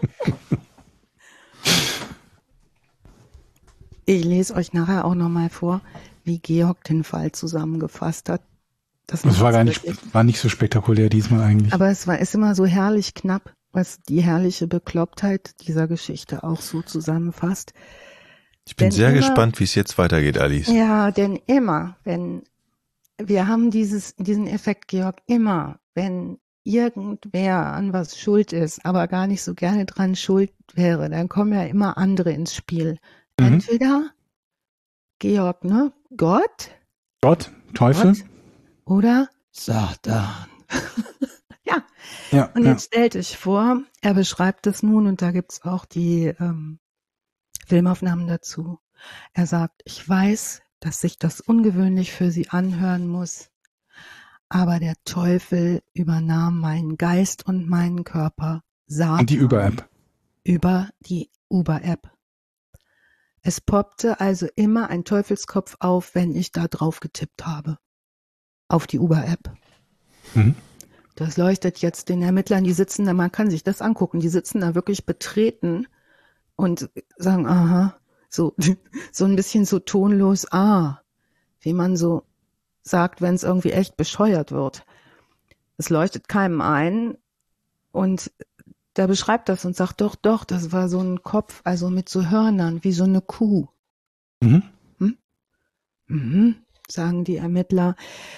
Ich lese euch nachher auch nochmal vor, wie Georg den Fall zusammengefasst hat. Das, das war gar nicht, war nicht so spektakulär diesmal eigentlich. Aber es war ist immer so herrlich knapp, was die herrliche Beklopptheit dieser Geschichte auch so zusammenfasst. Ich bin denn sehr immer, gespannt, wie es jetzt weitergeht, Alice. Ja, denn immer, wenn wir haben dieses, diesen Effekt, Georg, immer, wenn irgendwer an was schuld ist, aber gar nicht so gerne dran schuld wäre, dann kommen ja immer andere ins Spiel. Mhm. Entweder Georg, ne? Gott? Gott, Teufel. Gott, oder Satan. ja. ja. Und jetzt ja. stellt euch vor, er beschreibt es nun und da gibt's auch die ähm, Filmaufnahmen dazu. Er sagt, ich weiß, dass sich das ungewöhnlich für Sie anhören muss, aber der Teufel übernahm meinen Geist und meinen Körper. Satan, Und die Uber-App. Über die Uber-App. Es poppte also immer ein Teufelskopf auf, wenn ich da drauf getippt habe. Auf die Uber-App. Mhm. Das leuchtet jetzt den Ermittlern, die sitzen da, man kann sich das angucken, die sitzen da wirklich betreten und sagen, aha, so, so ein bisschen so tonlos, ah, wie man so sagt, wenn es irgendwie echt bescheuert wird. Es leuchtet keinem ein und der beschreibt das und sagt, doch, doch, das war so ein Kopf, also mit so Hörnern, wie so eine Kuh. Mhm. Hm? Mhm, sagen die Ermittler.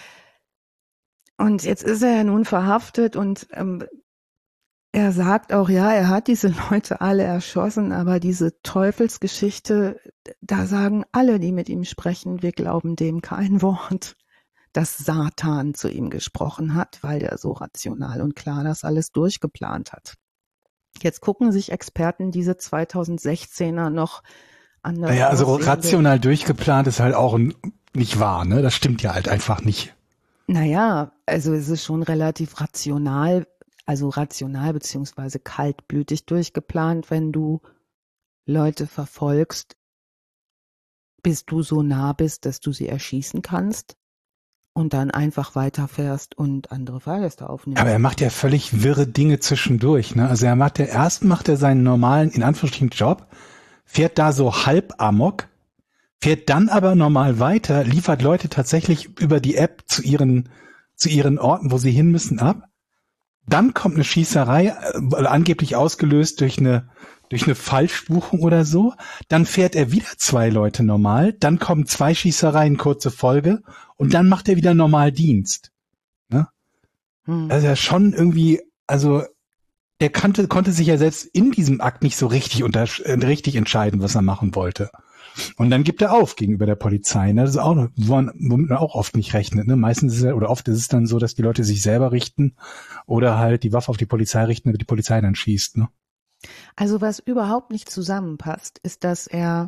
Und jetzt ist er ja nun verhaftet und ähm, er sagt auch, ja, er hat diese Leute alle erschossen, aber diese Teufelsgeschichte, da sagen alle, die mit ihm sprechen, wir glauben dem kein Wort, dass Satan zu ihm gesprochen hat, weil er so rational und klar das alles durchgeplant hat. Jetzt gucken sich Experten diese zweitausendsechzehner noch anders Naja, also aussehende- rational durchgeplant ist halt auch ein, nicht wahr, ne? Das stimmt ja halt einfach nicht. Naja, also es ist schon relativ rational, also rational beziehungsweise kaltblütig durchgeplant, wenn du Leute verfolgst, bis du so nah bist, dass du sie erschießen kannst und dann einfach weiterfährst und andere Fahrgäste aufnimmst. Aber er macht ja völlig wirre Dinge zwischendurch, ne? Also er macht ja, erst macht er seinen normalen, in Anführungsstrichen, Job, fährt da so halb amok, fährt dann aber normal weiter, liefert Leute tatsächlich über die App zu ihren, zu ihren Orten, wo sie hin müssen, ab. Dann kommt eine Schießerei, äh, angeblich ausgelöst durch eine, durch eine Falschbuchung oder so. Dann fährt er wieder zwei Leute normal. Dann kommen zwei Schießereien, kurze Folge. Und dann macht er wieder normal Dienst. Ne? Hm. Also er schon irgendwie, also er kannte, konnte sich ja selbst in diesem Akt nicht so richtig unter, äh, richtig entscheiden, was er machen wollte. Und dann gibt er auf gegenüber der Polizei. Ne? Das ist auch, womit man auch oft nicht rechnet. Ne? Meistens ist es, oder oft ist es dann so, dass die Leute sich selber richten oder halt die Waffe auf die Polizei richten, damit die Polizei dann schießt. Ne? Also was überhaupt nicht zusammenpasst, ist, dass er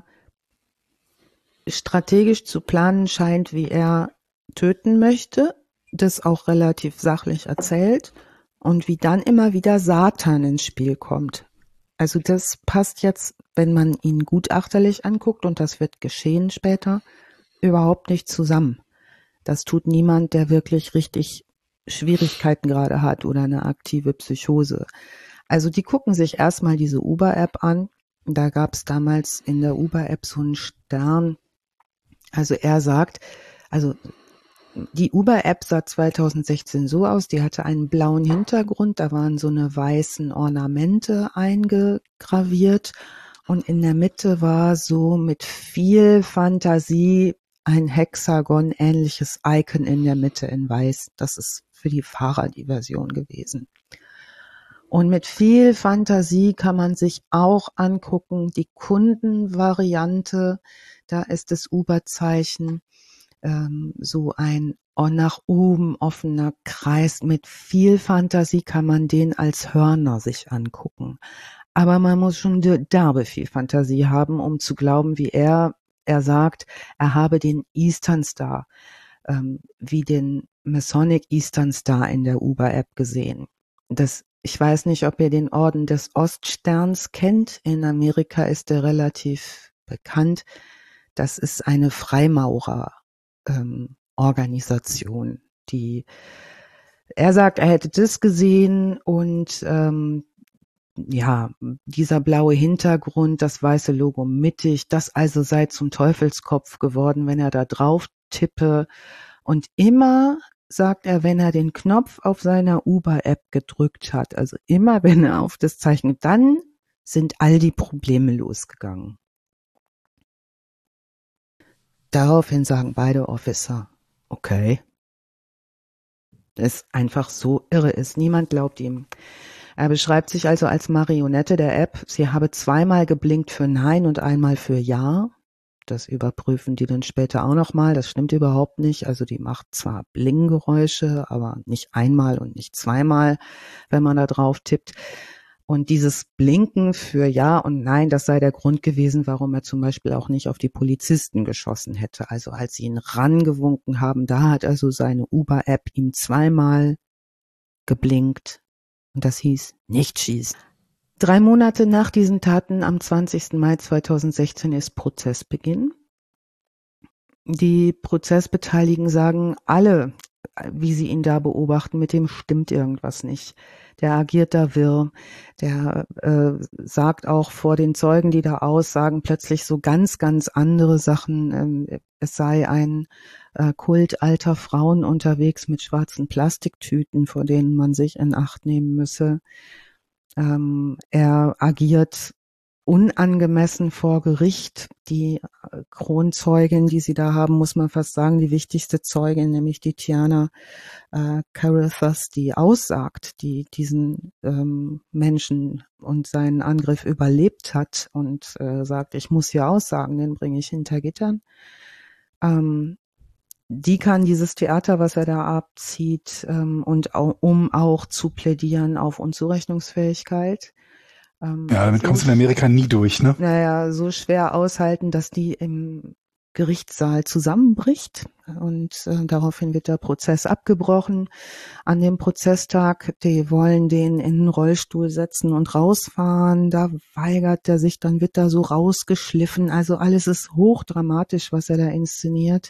strategisch zu planen scheint, wie er töten möchte, das auch relativ sachlich erzählt und wie dann immer wieder Satan ins Spiel kommt. Also das passt jetzt, wenn man ihn gutachterlich anguckt, und das wird geschehen später, überhaupt nicht zusammen. Das tut niemand, der wirklich richtig Schwierigkeiten gerade hat oder eine aktive Psychose. Also die gucken sich erstmal diese Uber-App an. Da gab es damals in der Uber-App so einen Stern. Also er sagt, also die Uber-App sah zweitausendsechzehn so aus, die hatte einen blauen Hintergrund, da waren so eine weißen Ornamente eingegraviert und in der Mitte war so mit viel Fantasie ein Hexagon-ähnliches Icon in der Mitte in weiß. Das ist für die Fahrer die Version gewesen. Und mit viel Fantasie kann man sich auch angucken, die Kundenvariante, da ist das Uber-Zeichen ähm, so ein nach oben offener Kreis. Mit viel Fantasie kann man den als Hörner sich angucken. Aber man muss schon derbe viel Fantasie haben, um zu glauben, wie er, er sagt, er habe den Eastern Star, ähm, wie den Masonic Eastern Star in der Uber-App gesehen. Das Ich weiß nicht, ob ihr den Orden des Oststerns kennt. In Amerika ist der relativ bekannt. Das ist eine Freimaurer-Organisation, ähm, die, er sagt, er hätte das gesehen und ähm, ja, dieser blaue Hintergrund, das weiße Logo mittig, das also sei zum Teufelskopf geworden, wenn er da drauf tippe. Und immer sagt er, wenn er den Knopf auf seiner Uber-App gedrückt hat, also immer wenn er auf das Zeichen, dann sind all die Probleme losgegangen. Daraufhin sagen beide Officer, okay, das einfach so irre ist. Niemand glaubt ihm. Er beschreibt sich also als Marionette der App. Sie habe zweimal geblinkt für Nein und einmal für Ja. Das überprüfen die dann später auch nochmal. Das stimmt überhaupt nicht. Also die macht zwar Bling-Geräusche, aber nicht einmal und nicht zweimal, wenn man da drauf tippt. Und dieses Blinken für Ja und Nein, das sei der Grund gewesen, warum er zum Beispiel auch nicht auf die Polizisten geschossen hätte. Also als sie ihn rangewunken haben, da hat also seine Uber-App ihm zweimal geblinkt. Und das hieß, nicht schießen. Drei Monate nach diesen Taten, am zwanzigsten Mai zweitausendsechzehn, ist Prozessbeginn. Die Prozessbeteiligten sagen alle, wie sie ihn da beobachten, mit dem stimmt irgendwas nicht. Der agiert da wirr, der äh, sagt auch vor den Zeugen, die da aussagen, plötzlich so ganz, ganz andere Sachen. Ähm, es sei ein äh, Kult alter Frauen unterwegs mit schwarzen Plastiktüten, vor denen man sich in Acht nehmen müsse. Ähm, er agiert unangemessen vor Gericht. Die äh, Kronzeugin, die sie da haben, muss man fast sagen, die wichtigste Zeugin, nämlich die Tiana äh, Carruthers, die aussagt, die diesen ähm, Menschen und seinen Angriff überlebt hat und äh, sagt, ich muss hier aussagen, den bringe ich hinter Gittern. Ähm, die kann dieses Theater, was er da abzieht, ähm, und au- um auch zu plädieren auf Unzurechnungsfähigkeit, ähm, Ja, damit so kommst du in Amerika nie durch, ne? naja, so schwer aushalten, dass die im Gerichtssaal zusammenbricht und äh, daraufhin wird der Prozess abgebrochen. An dem Prozesstag, die wollen den in den Rollstuhl setzen und rausfahren, da weigert er sich, dann wird da so rausgeschliffen, also alles ist hochdramatisch, was er da inszeniert.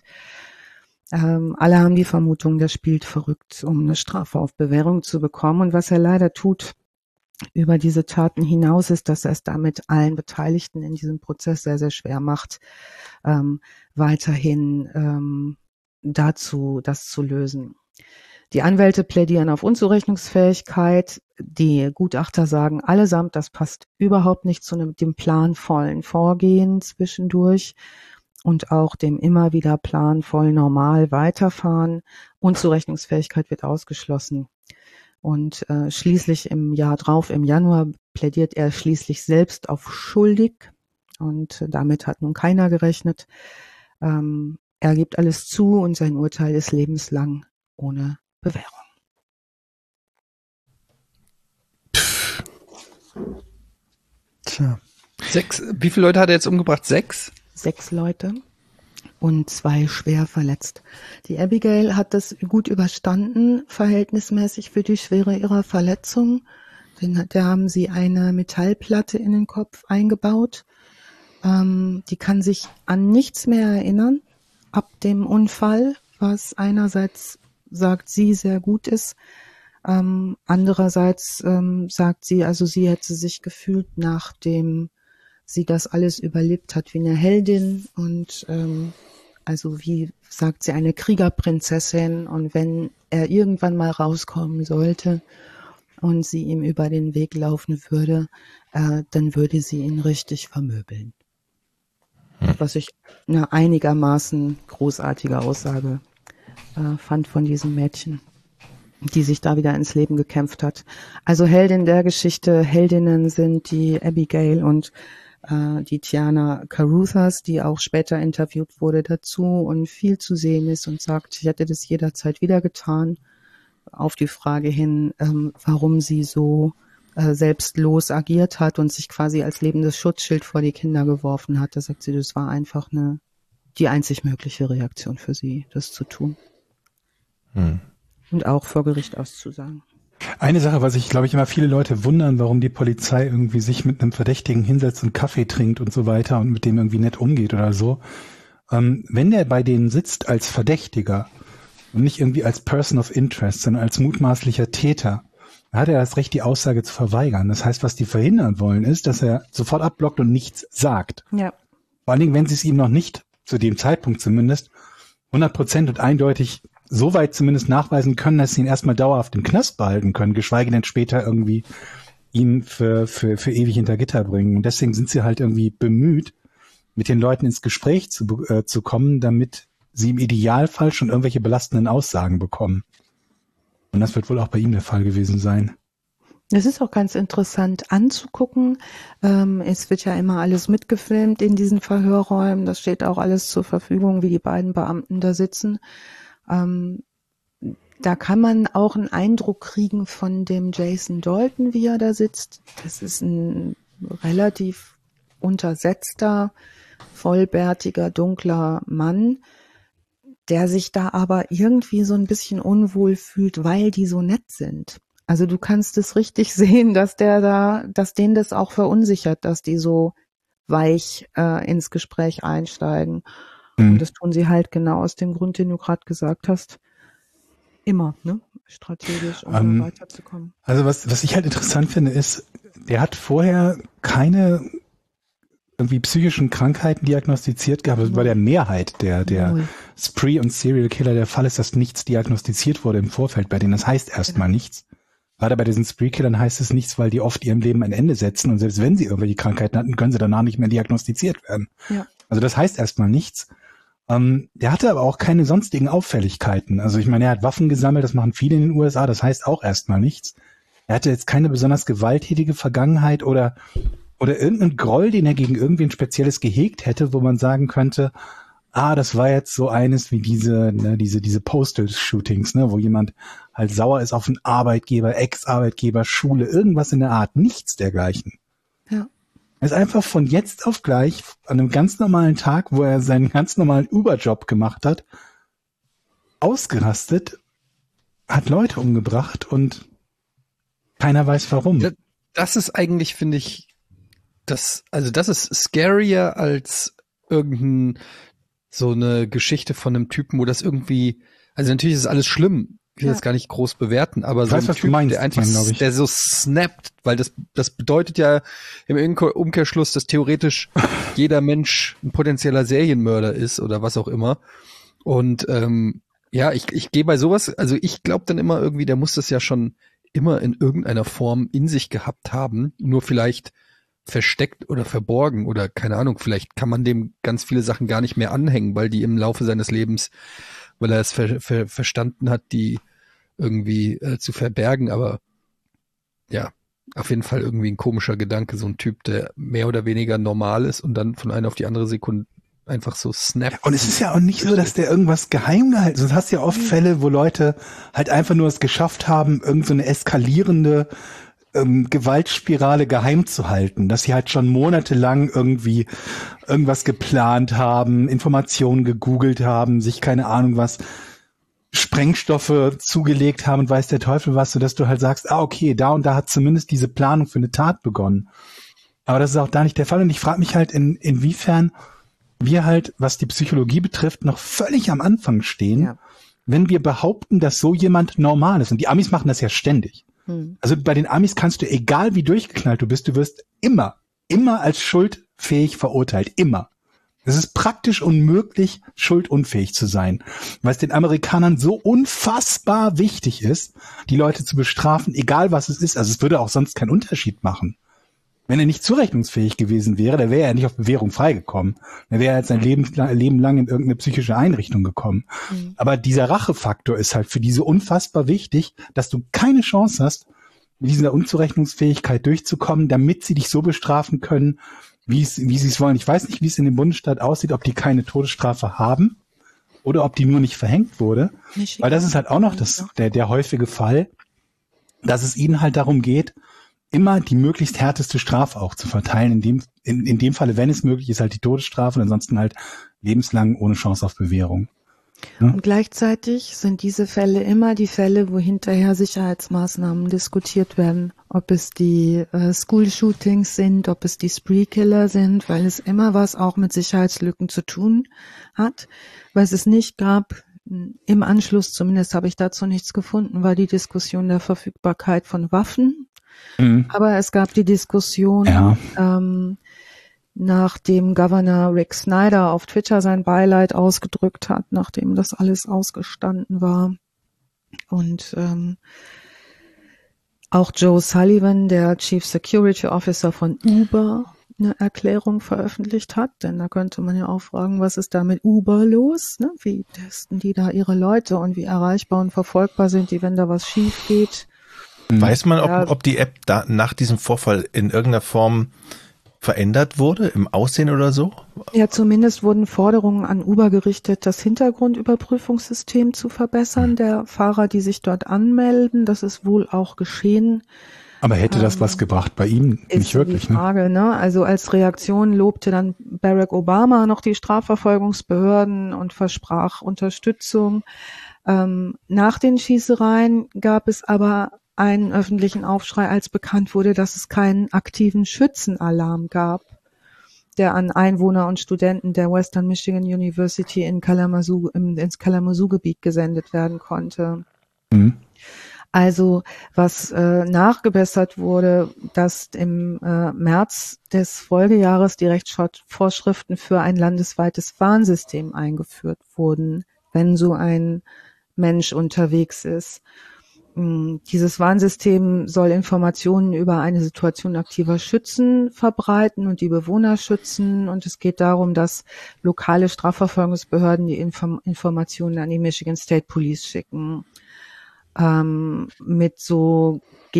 Ähm, alle haben die Vermutung, der spielt verrückt, um eine Strafe auf Bewährung zu bekommen, und was er leider tut über diese Taten hinaus, ist, dass er es damit allen Beteiligten in diesem Prozess sehr, sehr schwer macht, ähm, weiterhin ähm, dazu, das zu lösen. Die Anwälte plädieren auf Unzurechnungsfähigkeit. Die Gutachter sagen allesamt, das passt überhaupt nicht zu einem, dem planvollen Vorgehen zwischendurch und auch dem immer wieder planvoll normal weiterfahren. Unzurechnungsfähigkeit wird ausgeschlossen. Und äh, schließlich im Jahr drauf, im Januar, plädiert er schließlich selbst auf schuldig. Und äh, damit hat nun keiner gerechnet. Ähm, er gibt alles zu und sein Urteil ist lebenslang ohne Bewährung. Tja. Sechs, wie viele Leute hat er jetzt umgebracht? Sechs? Sechs Leute und zwei schwer verletzt. Die Abigail hat das gut überstanden, verhältnismäßig für die Schwere ihrer Verletzung. Denn da haben sie eine Metallplatte in den Kopf eingebaut. Ähm, die kann sich an nichts mehr erinnern ab dem Unfall, was einerseits, sagt sie, sehr gut ist. Ähm, andererseits ähm, sagt sie, also sie hätte sich gefühlt, nachdem sie das alles überlebt hat, wie eine Heldin und ähm, also wie, sagt sie, eine Kriegerprinzessin, und wenn er irgendwann mal rauskommen sollte und sie ihm über den Weg laufen würde, äh, dann würde sie ihn richtig vermöbeln. Hm. Was ich eine einigermaßen großartige Aussage äh, fand von diesem Mädchen, die sich da wieder ins Leben gekämpft hat. Also Heldin der Geschichte, Heldinnen sind die Abigail und äh, die Tiana Carruthers, die auch später interviewt wurde dazu und viel zu sehen ist und sagt, ich hätte das jederzeit wieder getan. Auf die Frage hin, ähm, warum sie so äh, selbstlos agiert hat und sich quasi als lebendes Schutzschild vor die Kinder geworfen hat, da sagt sie, das war einfach eine die einzig mögliche Reaktion für sie, das zu tun. Hm. Und auch vor Gericht auszusagen. Eine Sache, was ich, glaube ich, immer viele Leute wundern, warum die Polizei irgendwie sich mit einem Verdächtigen hinsetzt und Kaffee trinkt und so weiter und mit dem irgendwie nett umgeht oder so. Ähm, wenn der bei denen sitzt als Verdächtiger und nicht irgendwie als Person of Interest, sondern als mutmaßlicher Täter, dann hat er das Recht, die Aussage zu verweigern. Das heißt, was die verhindern wollen, ist, dass er sofort abblockt und nichts sagt. Ja. Vor allen Dingen, wenn sie es ihm noch nicht, zu dem Zeitpunkt zumindest, hundert Prozent und eindeutig so weit zumindest nachweisen können, dass sie ihn erstmal dauerhaft im Knast behalten können, geschweige denn später irgendwie ihn für, für, für ewig hinter Gitter bringen. Und deswegen sind sie halt irgendwie bemüht, mit den Leuten ins Gespräch zu, äh, zu kommen, damit sie im Idealfall schon irgendwelche belastenden Aussagen bekommen. Und das wird wohl auch bei ihm der Fall gewesen sein. Es ist auch ganz interessant anzugucken. Ähm, es wird ja immer alles mitgefilmt in diesen Verhörräumen. Das steht auch alles zur Verfügung, wie die beiden Beamten da sitzen. Ähm, da kann man auch einen Eindruck kriegen von dem Jason Dalton, wie er da sitzt. Das ist ein relativ untersetzter, vollbärtiger, dunkler Mann, der sich da aber irgendwie so ein bisschen unwohl fühlt, weil die so nett sind. Also du kannst es richtig sehen, dass der da, dass den das auch verunsichert, dass die so weich äh, ins Gespräch einsteigen. Mhm. Und das tun sie halt genau aus dem Grund, den du gerade gesagt hast. Immer, ne? Strategisch, um um, weiterzukommen. Also was, was ich halt interessant finde, ist, der hat vorher keine irgendwie psychischen Krankheiten diagnostiziert gehabt. Also bei der Mehrheit der, der Null. Spree- und Serial Killer der Fall ist, dass nichts diagnostiziert wurde im Vorfeld bei denen. Das heißt erstmal genau. nichts. Gerade bei diesen Spree-Killern heißt es nichts, weil die oft ihrem Leben ein Ende setzen und selbst wenn sie irgendwelche Krankheiten hatten, können sie danach nicht mehr diagnostiziert werden. Ja. Also das heißt erstmal nichts. Ähm, der hatte aber auch keine sonstigen Auffälligkeiten. Also ich meine, er hat Waffen gesammelt, das machen viele in den U S A, das heißt auch erstmal nichts. Er hatte jetzt keine besonders gewalttätige Vergangenheit oder oder irgendeinen Groll, den er gegen irgendwen Spezielles gehegt hätte, wo man sagen könnte, ah, das war jetzt so eines wie diese, ne, diese, diese Postal-Shootings, ne, wo jemand halt sauer ist auf einen Arbeitgeber, Ex-Arbeitgeber, Schule, irgendwas in der Art, nichts dergleichen. Ja. Er ist einfach von jetzt auf gleich an einem ganz normalen Tag, wo er seinen ganz normalen Uber-Job gemacht hat, ausgerastet, hat Leute umgebracht und keiner weiß warum. Das ist eigentlich, finde ich, das, also das ist scarier als irgendein so eine Geschichte von einem Typen, wo das irgendwie, also natürlich ist alles schlimm, ich will ja. das gar nicht groß bewerten, aber ich so weiß, ein Typ, meinst, der einfach, mein, der so snappt, weil das, das bedeutet ja im Umkehrschluss, dass theoretisch jeder Mensch ein potenzieller Serienmörder ist oder was auch immer. Und ähm, ja, ich, ich gehe bei sowas, also ich glaube dann immer irgendwie, der muss das ja schon immer in irgendeiner Form in sich gehabt haben, nur vielleicht versteckt oder verborgen oder keine Ahnung, vielleicht kann man dem ganz viele Sachen gar nicht mehr anhängen, weil die im Laufe seines Lebens, weil er es ver, ver, verstanden hat, die irgendwie äh, zu verbergen, aber ja, auf jeden Fall irgendwie ein komischer Gedanke, so ein Typ, der mehr oder weniger normal ist und dann von einer auf die andere Sekunde einfach so snappt. Und es ist ja auch nicht so, dass der irgendwas geheim gehalten hat. Du hast ja oft Fälle, wo Leute halt einfach nur es geschafft haben, irgend so eine eskalierende ähm, Gewaltspirale geheim zu halten, dass sie halt schon monatelang irgendwie irgendwas geplant haben, Informationen gegoogelt haben, sich keine Ahnung was, Sprengstoffe zugelegt haben und weiß der Teufel was, sodass du halt sagst, ah okay, da und da hat zumindest diese Planung für eine Tat begonnen. Aber das ist auch da nicht der Fall und ich frage mich halt, in, inwiefern wir halt, was die Psychologie betrifft, noch völlig am Anfang stehen, ja. wenn wir behaupten, dass so jemand normal ist. Und die Amis machen das ja ständig. Hm. Also bei den Amis kannst du, egal wie durchgeknallt du bist, du wirst immer, immer als schuldfähig verurteilt. Immer. Es ist praktisch unmöglich, schuldunfähig zu sein, weil es den Amerikanern so unfassbar wichtig ist, die Leute zu bestrafen, egal was es ist. Also es würde auch sonst keinen Unterschied machen. Wenn er nicht zurechnungsfähig gewesen wäre, dann wäre er nicht auf Bewährung freigekommen. Dann wäre er jetzt sein Leben, Leben lang in irgendeine psychische Einrichtung gekommen. Mhm. Aber dieser Rachefaktor ist halt für die so unfassbar wichtig, dass du keine Chance hast, mit dieser Unzurechnungsfähigkeit durchzukommen, damit sie dich so bestrafen können, wie es, wie sie es wollen. Ich weiß nicht, wie es in dem Bundesstaat aussieht, ob die keine Todesstrafe haben oder ob die nur nicht verhängt wurde. Nicht Weil das ist halt auch noch das, der, der häufige Fall, dass es ihnen halt darum geht, immer die möglichst härteste Strafe auch zu verteilen. In dem, in, in dem Falle, wenn es möglich ist, halt die Todesstrafe und ansonsten halt lebenslang ohne Chance auf Bewährung. Ja? Und gleichzeitig sind diese Fälle immer die Fälle, wo hinterher Sicherheitsmaßnahmen diskutiert werden. Ob es die äh, School-Shootings sind, ob es die Spree-Killer sind, weil es immer was auch mit Sicherheitslücken zu tun hat. Was es nicht gab, im Anschluss zumindest habe ich dazu nichts gefunden, war die Diskussion der Verfügbarkeit von Waffen. Mhm. Aber es gab die Diskussion, ja. ähm, nachdem Governor Rick Snyder auf Twitter sein Beileid ausgedrückt hat, nachdem das alles ausgestanden war. Und ähm, auch Joe Sullivan, der Chief Security Officer von Uber, eine Erklärung veröffentlicht hat. Denn da könnte man ja auch fragen, was ist da mit Uber los? Ne? Wie testen die da ihre Leute und wie erreichbar und verfolgbar sind die, wenn da was schief geht? Weiß man, ob, ob die App da nach diesem Vorfall in irgendeiner Form verändert wurde im Aussehen oder so? Ja, zumindest wurden Forderungen an Uber gerichtet, das Hintergrundüberprüfungssystem zu verbessern, der Fahrer, die sich dort anmelden. Das ist wohl auch geschehen. Aber hätte das ähm, was gebracht bei ihm? Nicht wirklich, die Frage, ne? ne? Also als Reaktion lobte dann Barack Obama noch die Strafverfolgungsbehörden und versprach Unterstützung. Ähm, nach den Schießereien gab es aber einen öffentlichen Aufschrei, als bekannt wurde, dass es keinen aktiven Schützenalarm gab, der an Einwohner und Studenten der Western Michigan University in Kalamazoo, im, ins Kalamazoo-Gebiet gesendet werden konnte. Mhm. Also was äh, nachgebessert wurde, dass im äh, März des Folgejahres die Rechtsvorschriften für ein landesweites Warnsystem eingeführt wurden, wenn so ein Mensch unterwegs ist. Dieses Warnsystem soll Informationen über eine Situation aktiver Schützen verbreiten und die Bewohner schützen. Und es geht darum, dass lokale Strafverfolgungsbehörden die Inform- Informationen an die Michigan State Police schicken. Ähm, mit so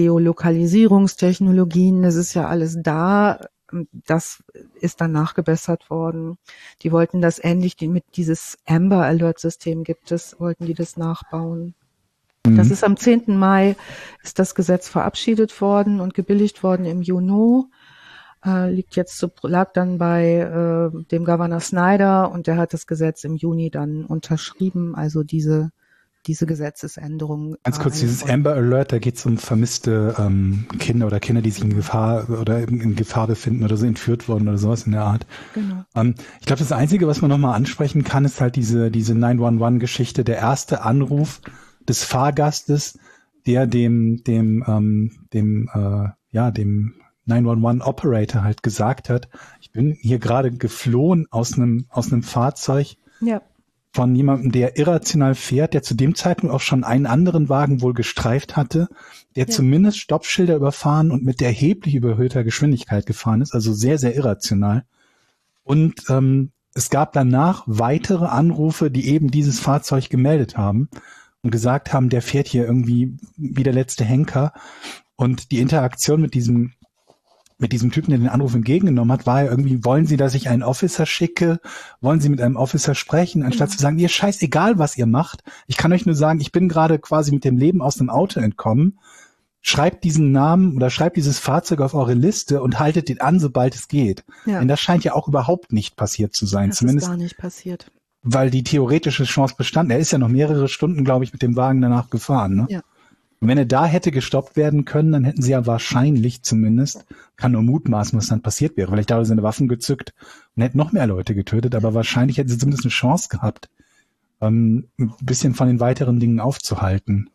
Geolokalisierungstechnologien, das ist ja alles da. Das ist dann nachgebessert worden. Die wollten das ähnlich, die, mit dieses Amber Alert System gibt es, wollten die das nachbauen. Das ist am zehnten Mai ist das Gesetz verabschiedet worden und gebilligt worden im Juni. Äh, liegt jetzt zu, lag dann bei äh, dem Governor Snyder und der hat das Gesetz im Juni dann unterschrieben. Also diese diese Gesetzesänderung. Ganz kurz, dieses Amber Alert, da geht es um vermisste ähm, Kinder oder Kinder, die sich in Gefahr oder in, in Gefahr befinden oder so entführt worden oder sowas in der Art. Genau. Ähm, ich glaube, das Einzige, was man nochmal ansprechen kann, ist halt diese diese neun eins eins-Geschichte, der erste Anruf des Fahrgastes, der dem dem ähm, dem äh, ja dem neun eins eins Operator halt gesagt hat, ich bin hier gerade geflohen aus einem aus einem Fahrzeug ja. von jemandem, der irrational fährt, der zu dem Zeitpunkt auch schon einen anderen Wagen wohl gestreift hatte, der ja. zumindest Stoppschilder überfahren und mit erheblich überhöhter Geschwindigkeit gefahren ist, also sehr sehr irrational. Und ähm, es gab danach weitere Anrufe, die eben dieses Fahrzeug gemeldet haben und gesagt haben, der fährt hier irgendwie wie der letzte Henker. Und die Interaktion mit diesem mit diesem Typen, der den Anruf entgegengenommen hat, war ja irgendwie, wollen Sie, dass ich einen Officer schicke? Wollen Sie mit einem Officer sprechen? Anstatt ja. zu sagen, ihr scheißegal, was ihr macht. Ich kann euch nur sagen, ich bin gerade quasi mit dem Leben aus dem Auto entkommen. Schreibt diesen Namen oder schreibt dieses Fahrzeug auf eure Liste und haltet den an, sobald es geht. Ja. Denn das scheint ja auch überhaupt nicht passiert zu sein. Das Zumindest ist gar nicht passiert. Weil die theoretische Chance bestand. Er ist ja noch mehrere Stunden, glaube ich, mit dem Wagen danach gefahren. Ne? Ja. Und wenn er da hätte gestoppt werden können, dann hätten sie ja wahrscheinlich zumindest, kann nur mutmaßen, was dann passiert wäre. Vielleicht hat er seine Waffen gezückt und hätte noch mehr Leute getötet, aber wahrscheinlich hätten sie zumindest eine Chance gehabt, ähm, ein bisschen von den weiteren Dingen aufzuhalten.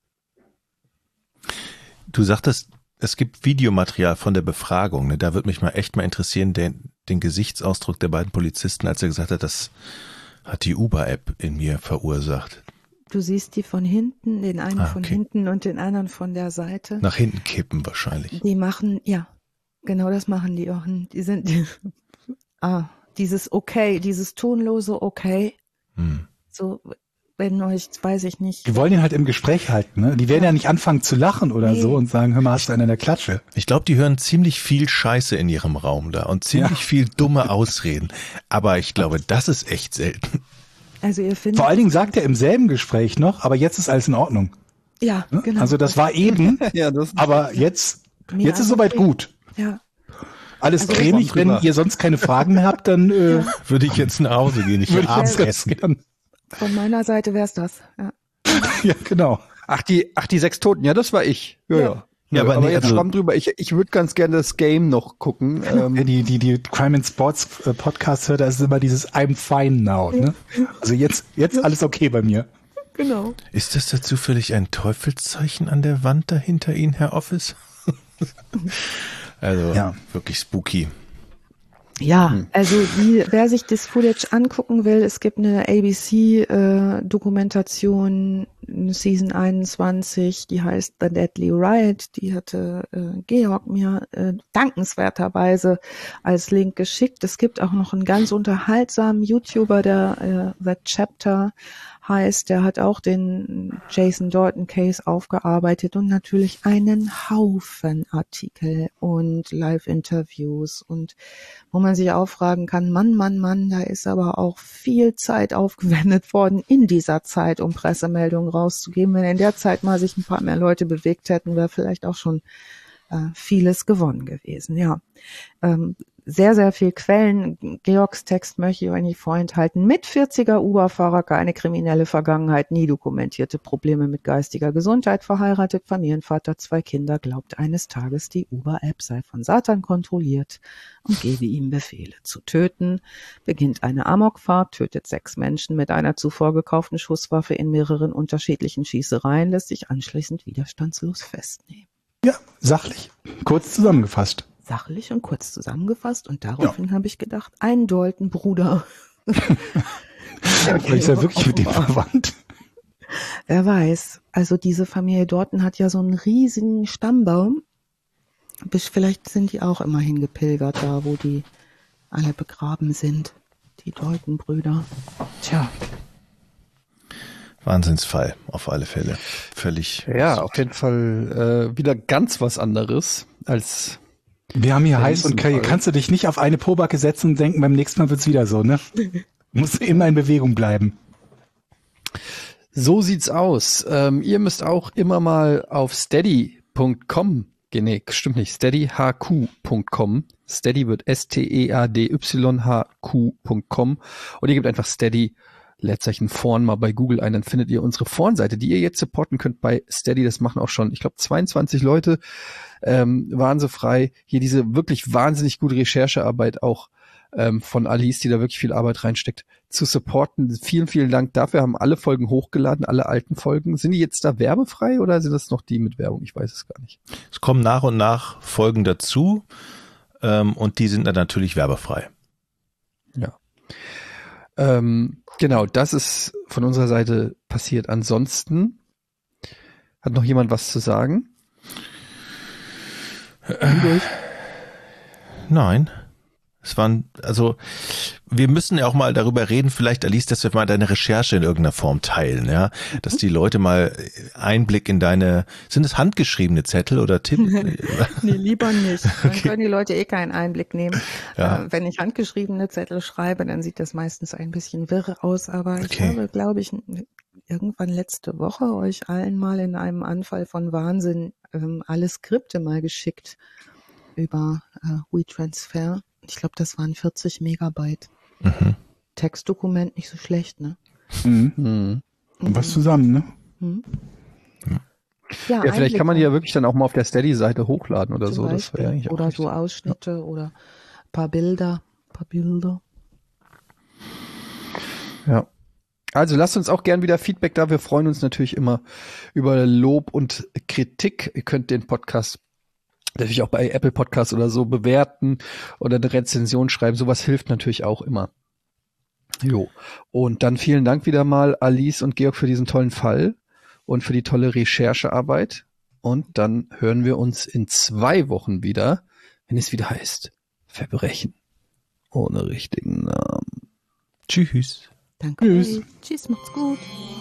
Du sagtest, es gibt Videomaterial von der Befragung. Ne? Da würde mich mal echt mal interessieren, den, den Gesichtsausdruck der beiden Polizisten, als er gesagt hat, das hat die Uber-App in mir verursacht. Du siehst die von hinten, den einen ah, von okay. hinten und den anderen von der Seite. Nach hinten kippen wahrscheinlich. Die machen, ja, genau das machen die auch. Die sind, ah, dieses Okay, dieses tonlose Okay. Hm. So, wenn euch, weiß ich nicht. Die wollen ihn halt im Gespräch halten, ne? Die werden ja, ja nicht anfangen zu lachen oder nee. so und sagen, hör mal, hast du einen in der Klatsche? Ich glaube, die hören ziemlich viel Scheiße in ihrem Raum da und ziemlich ja. viel dumme Ausreden. Aber ich glaube, das ist echt selten. Also ihr findet. Vor allen Dingen sagt er im selben Gespräch noch, aber jetzt ist alles in Ordnung. Ja, ne? genau. Also das war eben, ja, das aber jetzt, jetzt ist soweit gut. Ja. Alles also cremig, wenn ihr sonst keine Fragen mehr habt, dann äh, ja. würde ich jetzt nach Hause gehen. Ich will abends essen. Von meiner Seite wär's das. Ja. ja, genau. Ach die, ach die sechs Toten, ja, das war ich. Ja, ja. ja. Ja, aber, aber nee, jetzt also, schwamm drüber. Ich, ich würde ganz gerne das Game noch gucken. Ähm. Die, die, die Crime and Sports Podcast hört, da ist immer dieses I'm fine now. Ne? Also jetzt, jetzt alles okay bei mir. Genau. Ist das da zufällig ein Teufelszeichen an der Wand da hinter Ihnen, Herr Office? Also ja. wirklich spooky. Ja, also die, wer sich das Footage angucken will, es gibt eine A B C-Dokumentation, Season einundzwanzig, die heißt The Deadly Riot, die hatte äh, Georg mir äh, dankenswerterweise als Link geschickt. Es gibt auch noch einen ganz unterhaltsamen YouTuber, der äh, The Chapter heißt, der hat auch den Jason Dalton Case aufgearbeitet und natürlich einen Haufen Artikel und Live-Interviews und wo man sich auch fragen kann, Mann, Mann, Mann, da ist aber auch viel Zeit aufgewendet worden in dieser Zeit, um Pressemeldungen rauszugeben. Wenn in der Zeit mal sich ein paar mehr Leute bewegt hätten, wäre vielleicht auch schon äh, vieles gewonnen gewesen. Ja, ähm, sehr, sehr viel Quellen. Georgs Text möchte ich euch nicht vorenthalten. Mit vierziger Uber-Fahrer, keine kriminelle Vergangenheit, nie dokumentierte Probleme mit geistiger Gesundheit, verheiratet, Familienvater, zwei Kinder, glaubt eines Tages, die Uber-App sei von Satan kontrolliert und gebe ihm Befehle zu töten, beginnt eine Amokfahrt, tötet sechs Menschen mit einer zuvor gekauften Schusswaffe in mehreren unterschiedlichen Schießereien, lässt sich anschließend widerstandslos festnehmen. Ja, sachlich. Kurz zusammengefasst. Sachlich und kurz zusammengefasst und daraufhin ja. habe ich gedacht, ein Dalton-Bruder. Vielleicht ist er wirklich mit dem verwandt. Wer weiß. Also diese Familie Dalton hat ja so einen riesigen Stammbaum. Vielleicht sind die auch immer hingepilgert da, wo die alle begraben sind. Die Dalton-Brüder. Tja. Wahnsinnsfall, auf alle Fälle. Völlig. Ja, auf jeden Fall äh, wieder ganz was anderes als... Wir haben hier heiß und kalt. Kannst du dich nicht auf eine Pobacke setzen und denken, beim nächsten Mal wird's wieder so, ne? Musst immer in Bewegung bleiben. So sieht's aus. Ähm, ihr müsst auch immer mal auf steady punkt com gehen. Nee, stimmt nicht. steady h q punkt com. Steady wird S T E A D Y H Q punkt com. Und ihr gebt einfach Steady Leerzeichen Vorn mal bei Google ein, dann findet ihr unsere Vorn-Seite, die ihr jetzt supporten könnt bei Steady. Das machen auch schon, ich glaube, zweiundzwanzig Leute. Ähm, waren so frei. Hier diese wirklich wahnsinnig gute Recherchearbeit auch ähm, von Alice, die da wirklich viel Arbeit reinsteckt, zu supporten. Vielen, vielen Dank dafür. Haben alle Folgen hochgeladen, alle alten Folgen. Sind die jetzt da werbefrei oder sind das noch die mit Werbung? Ich weiß es gar nicht. Es kommen nach und nach Folgen dazu ähm, und die sind dann natürlich werbefrei. Ja. Ähm, genau, das ist von unserer Seite passiert. Ansonsten hat noch jemand was zu sagen? Äh, nein. Es waren, also wir müssen ja auch mal darüber reden, vielleicht Alice, dass wir mal deine Recherche in irgendeiner Form teilen, ja, dass die Leute mal Einblick in deine, sind es handgeschriebene Zettel oder Tipp? Nee, lieber nicht. Dann okay. Können die Leute eh keinen Einblick nehmen. Ja. Äh, wenn ich handgeschriebene Zettel schreibe, dann sieht das meistens ein bisschen wirr aus, aber ich Okay. habe, glaube ich, irgendwann letzte Woche euch allen mal in einem Anfall von Wahnsinn ähm, alle Skripte mal geschickt über äh, WeTransfer. Ich glaube, das waren vierzig Megabyte. Mhm. Textdokument, nicht so schlecht, ne? Mhm. Mhm. Und was zusammen, ne? Hm? Ja. Ja, Ja, vielleicht kann man die Einblicke ja wirklich dann auch mal auf der Steady-Seite hochladen oder zum so. Das wäre ja Beispiel. eigentlich auch Oder richtig. so Ausschnitte oder ein paar Bilder. Ein paar Bilder. Ja. Also lasst uns auch gern wieder Feedback da. Wir freuen uns natürlich immer über Lob und Kritik. Ihr könnt den Podcast natürlich auch bei Apple Podcasts oder so bewerten oder eine Rezension schreiben. Sowas hilft natürlich auch immer. Jo. Und dann vielen Dank wieder mal Alice und Georg für diesen tollen Fall und für die tolle Recherchearbeit. Und dann hören wir uns in zwei Wochen wieder, wenn es wieder heißt Verbrechen ohne richtigen Namen. Tschüss. Danke. Tschüss. Tschüss, macht's gut.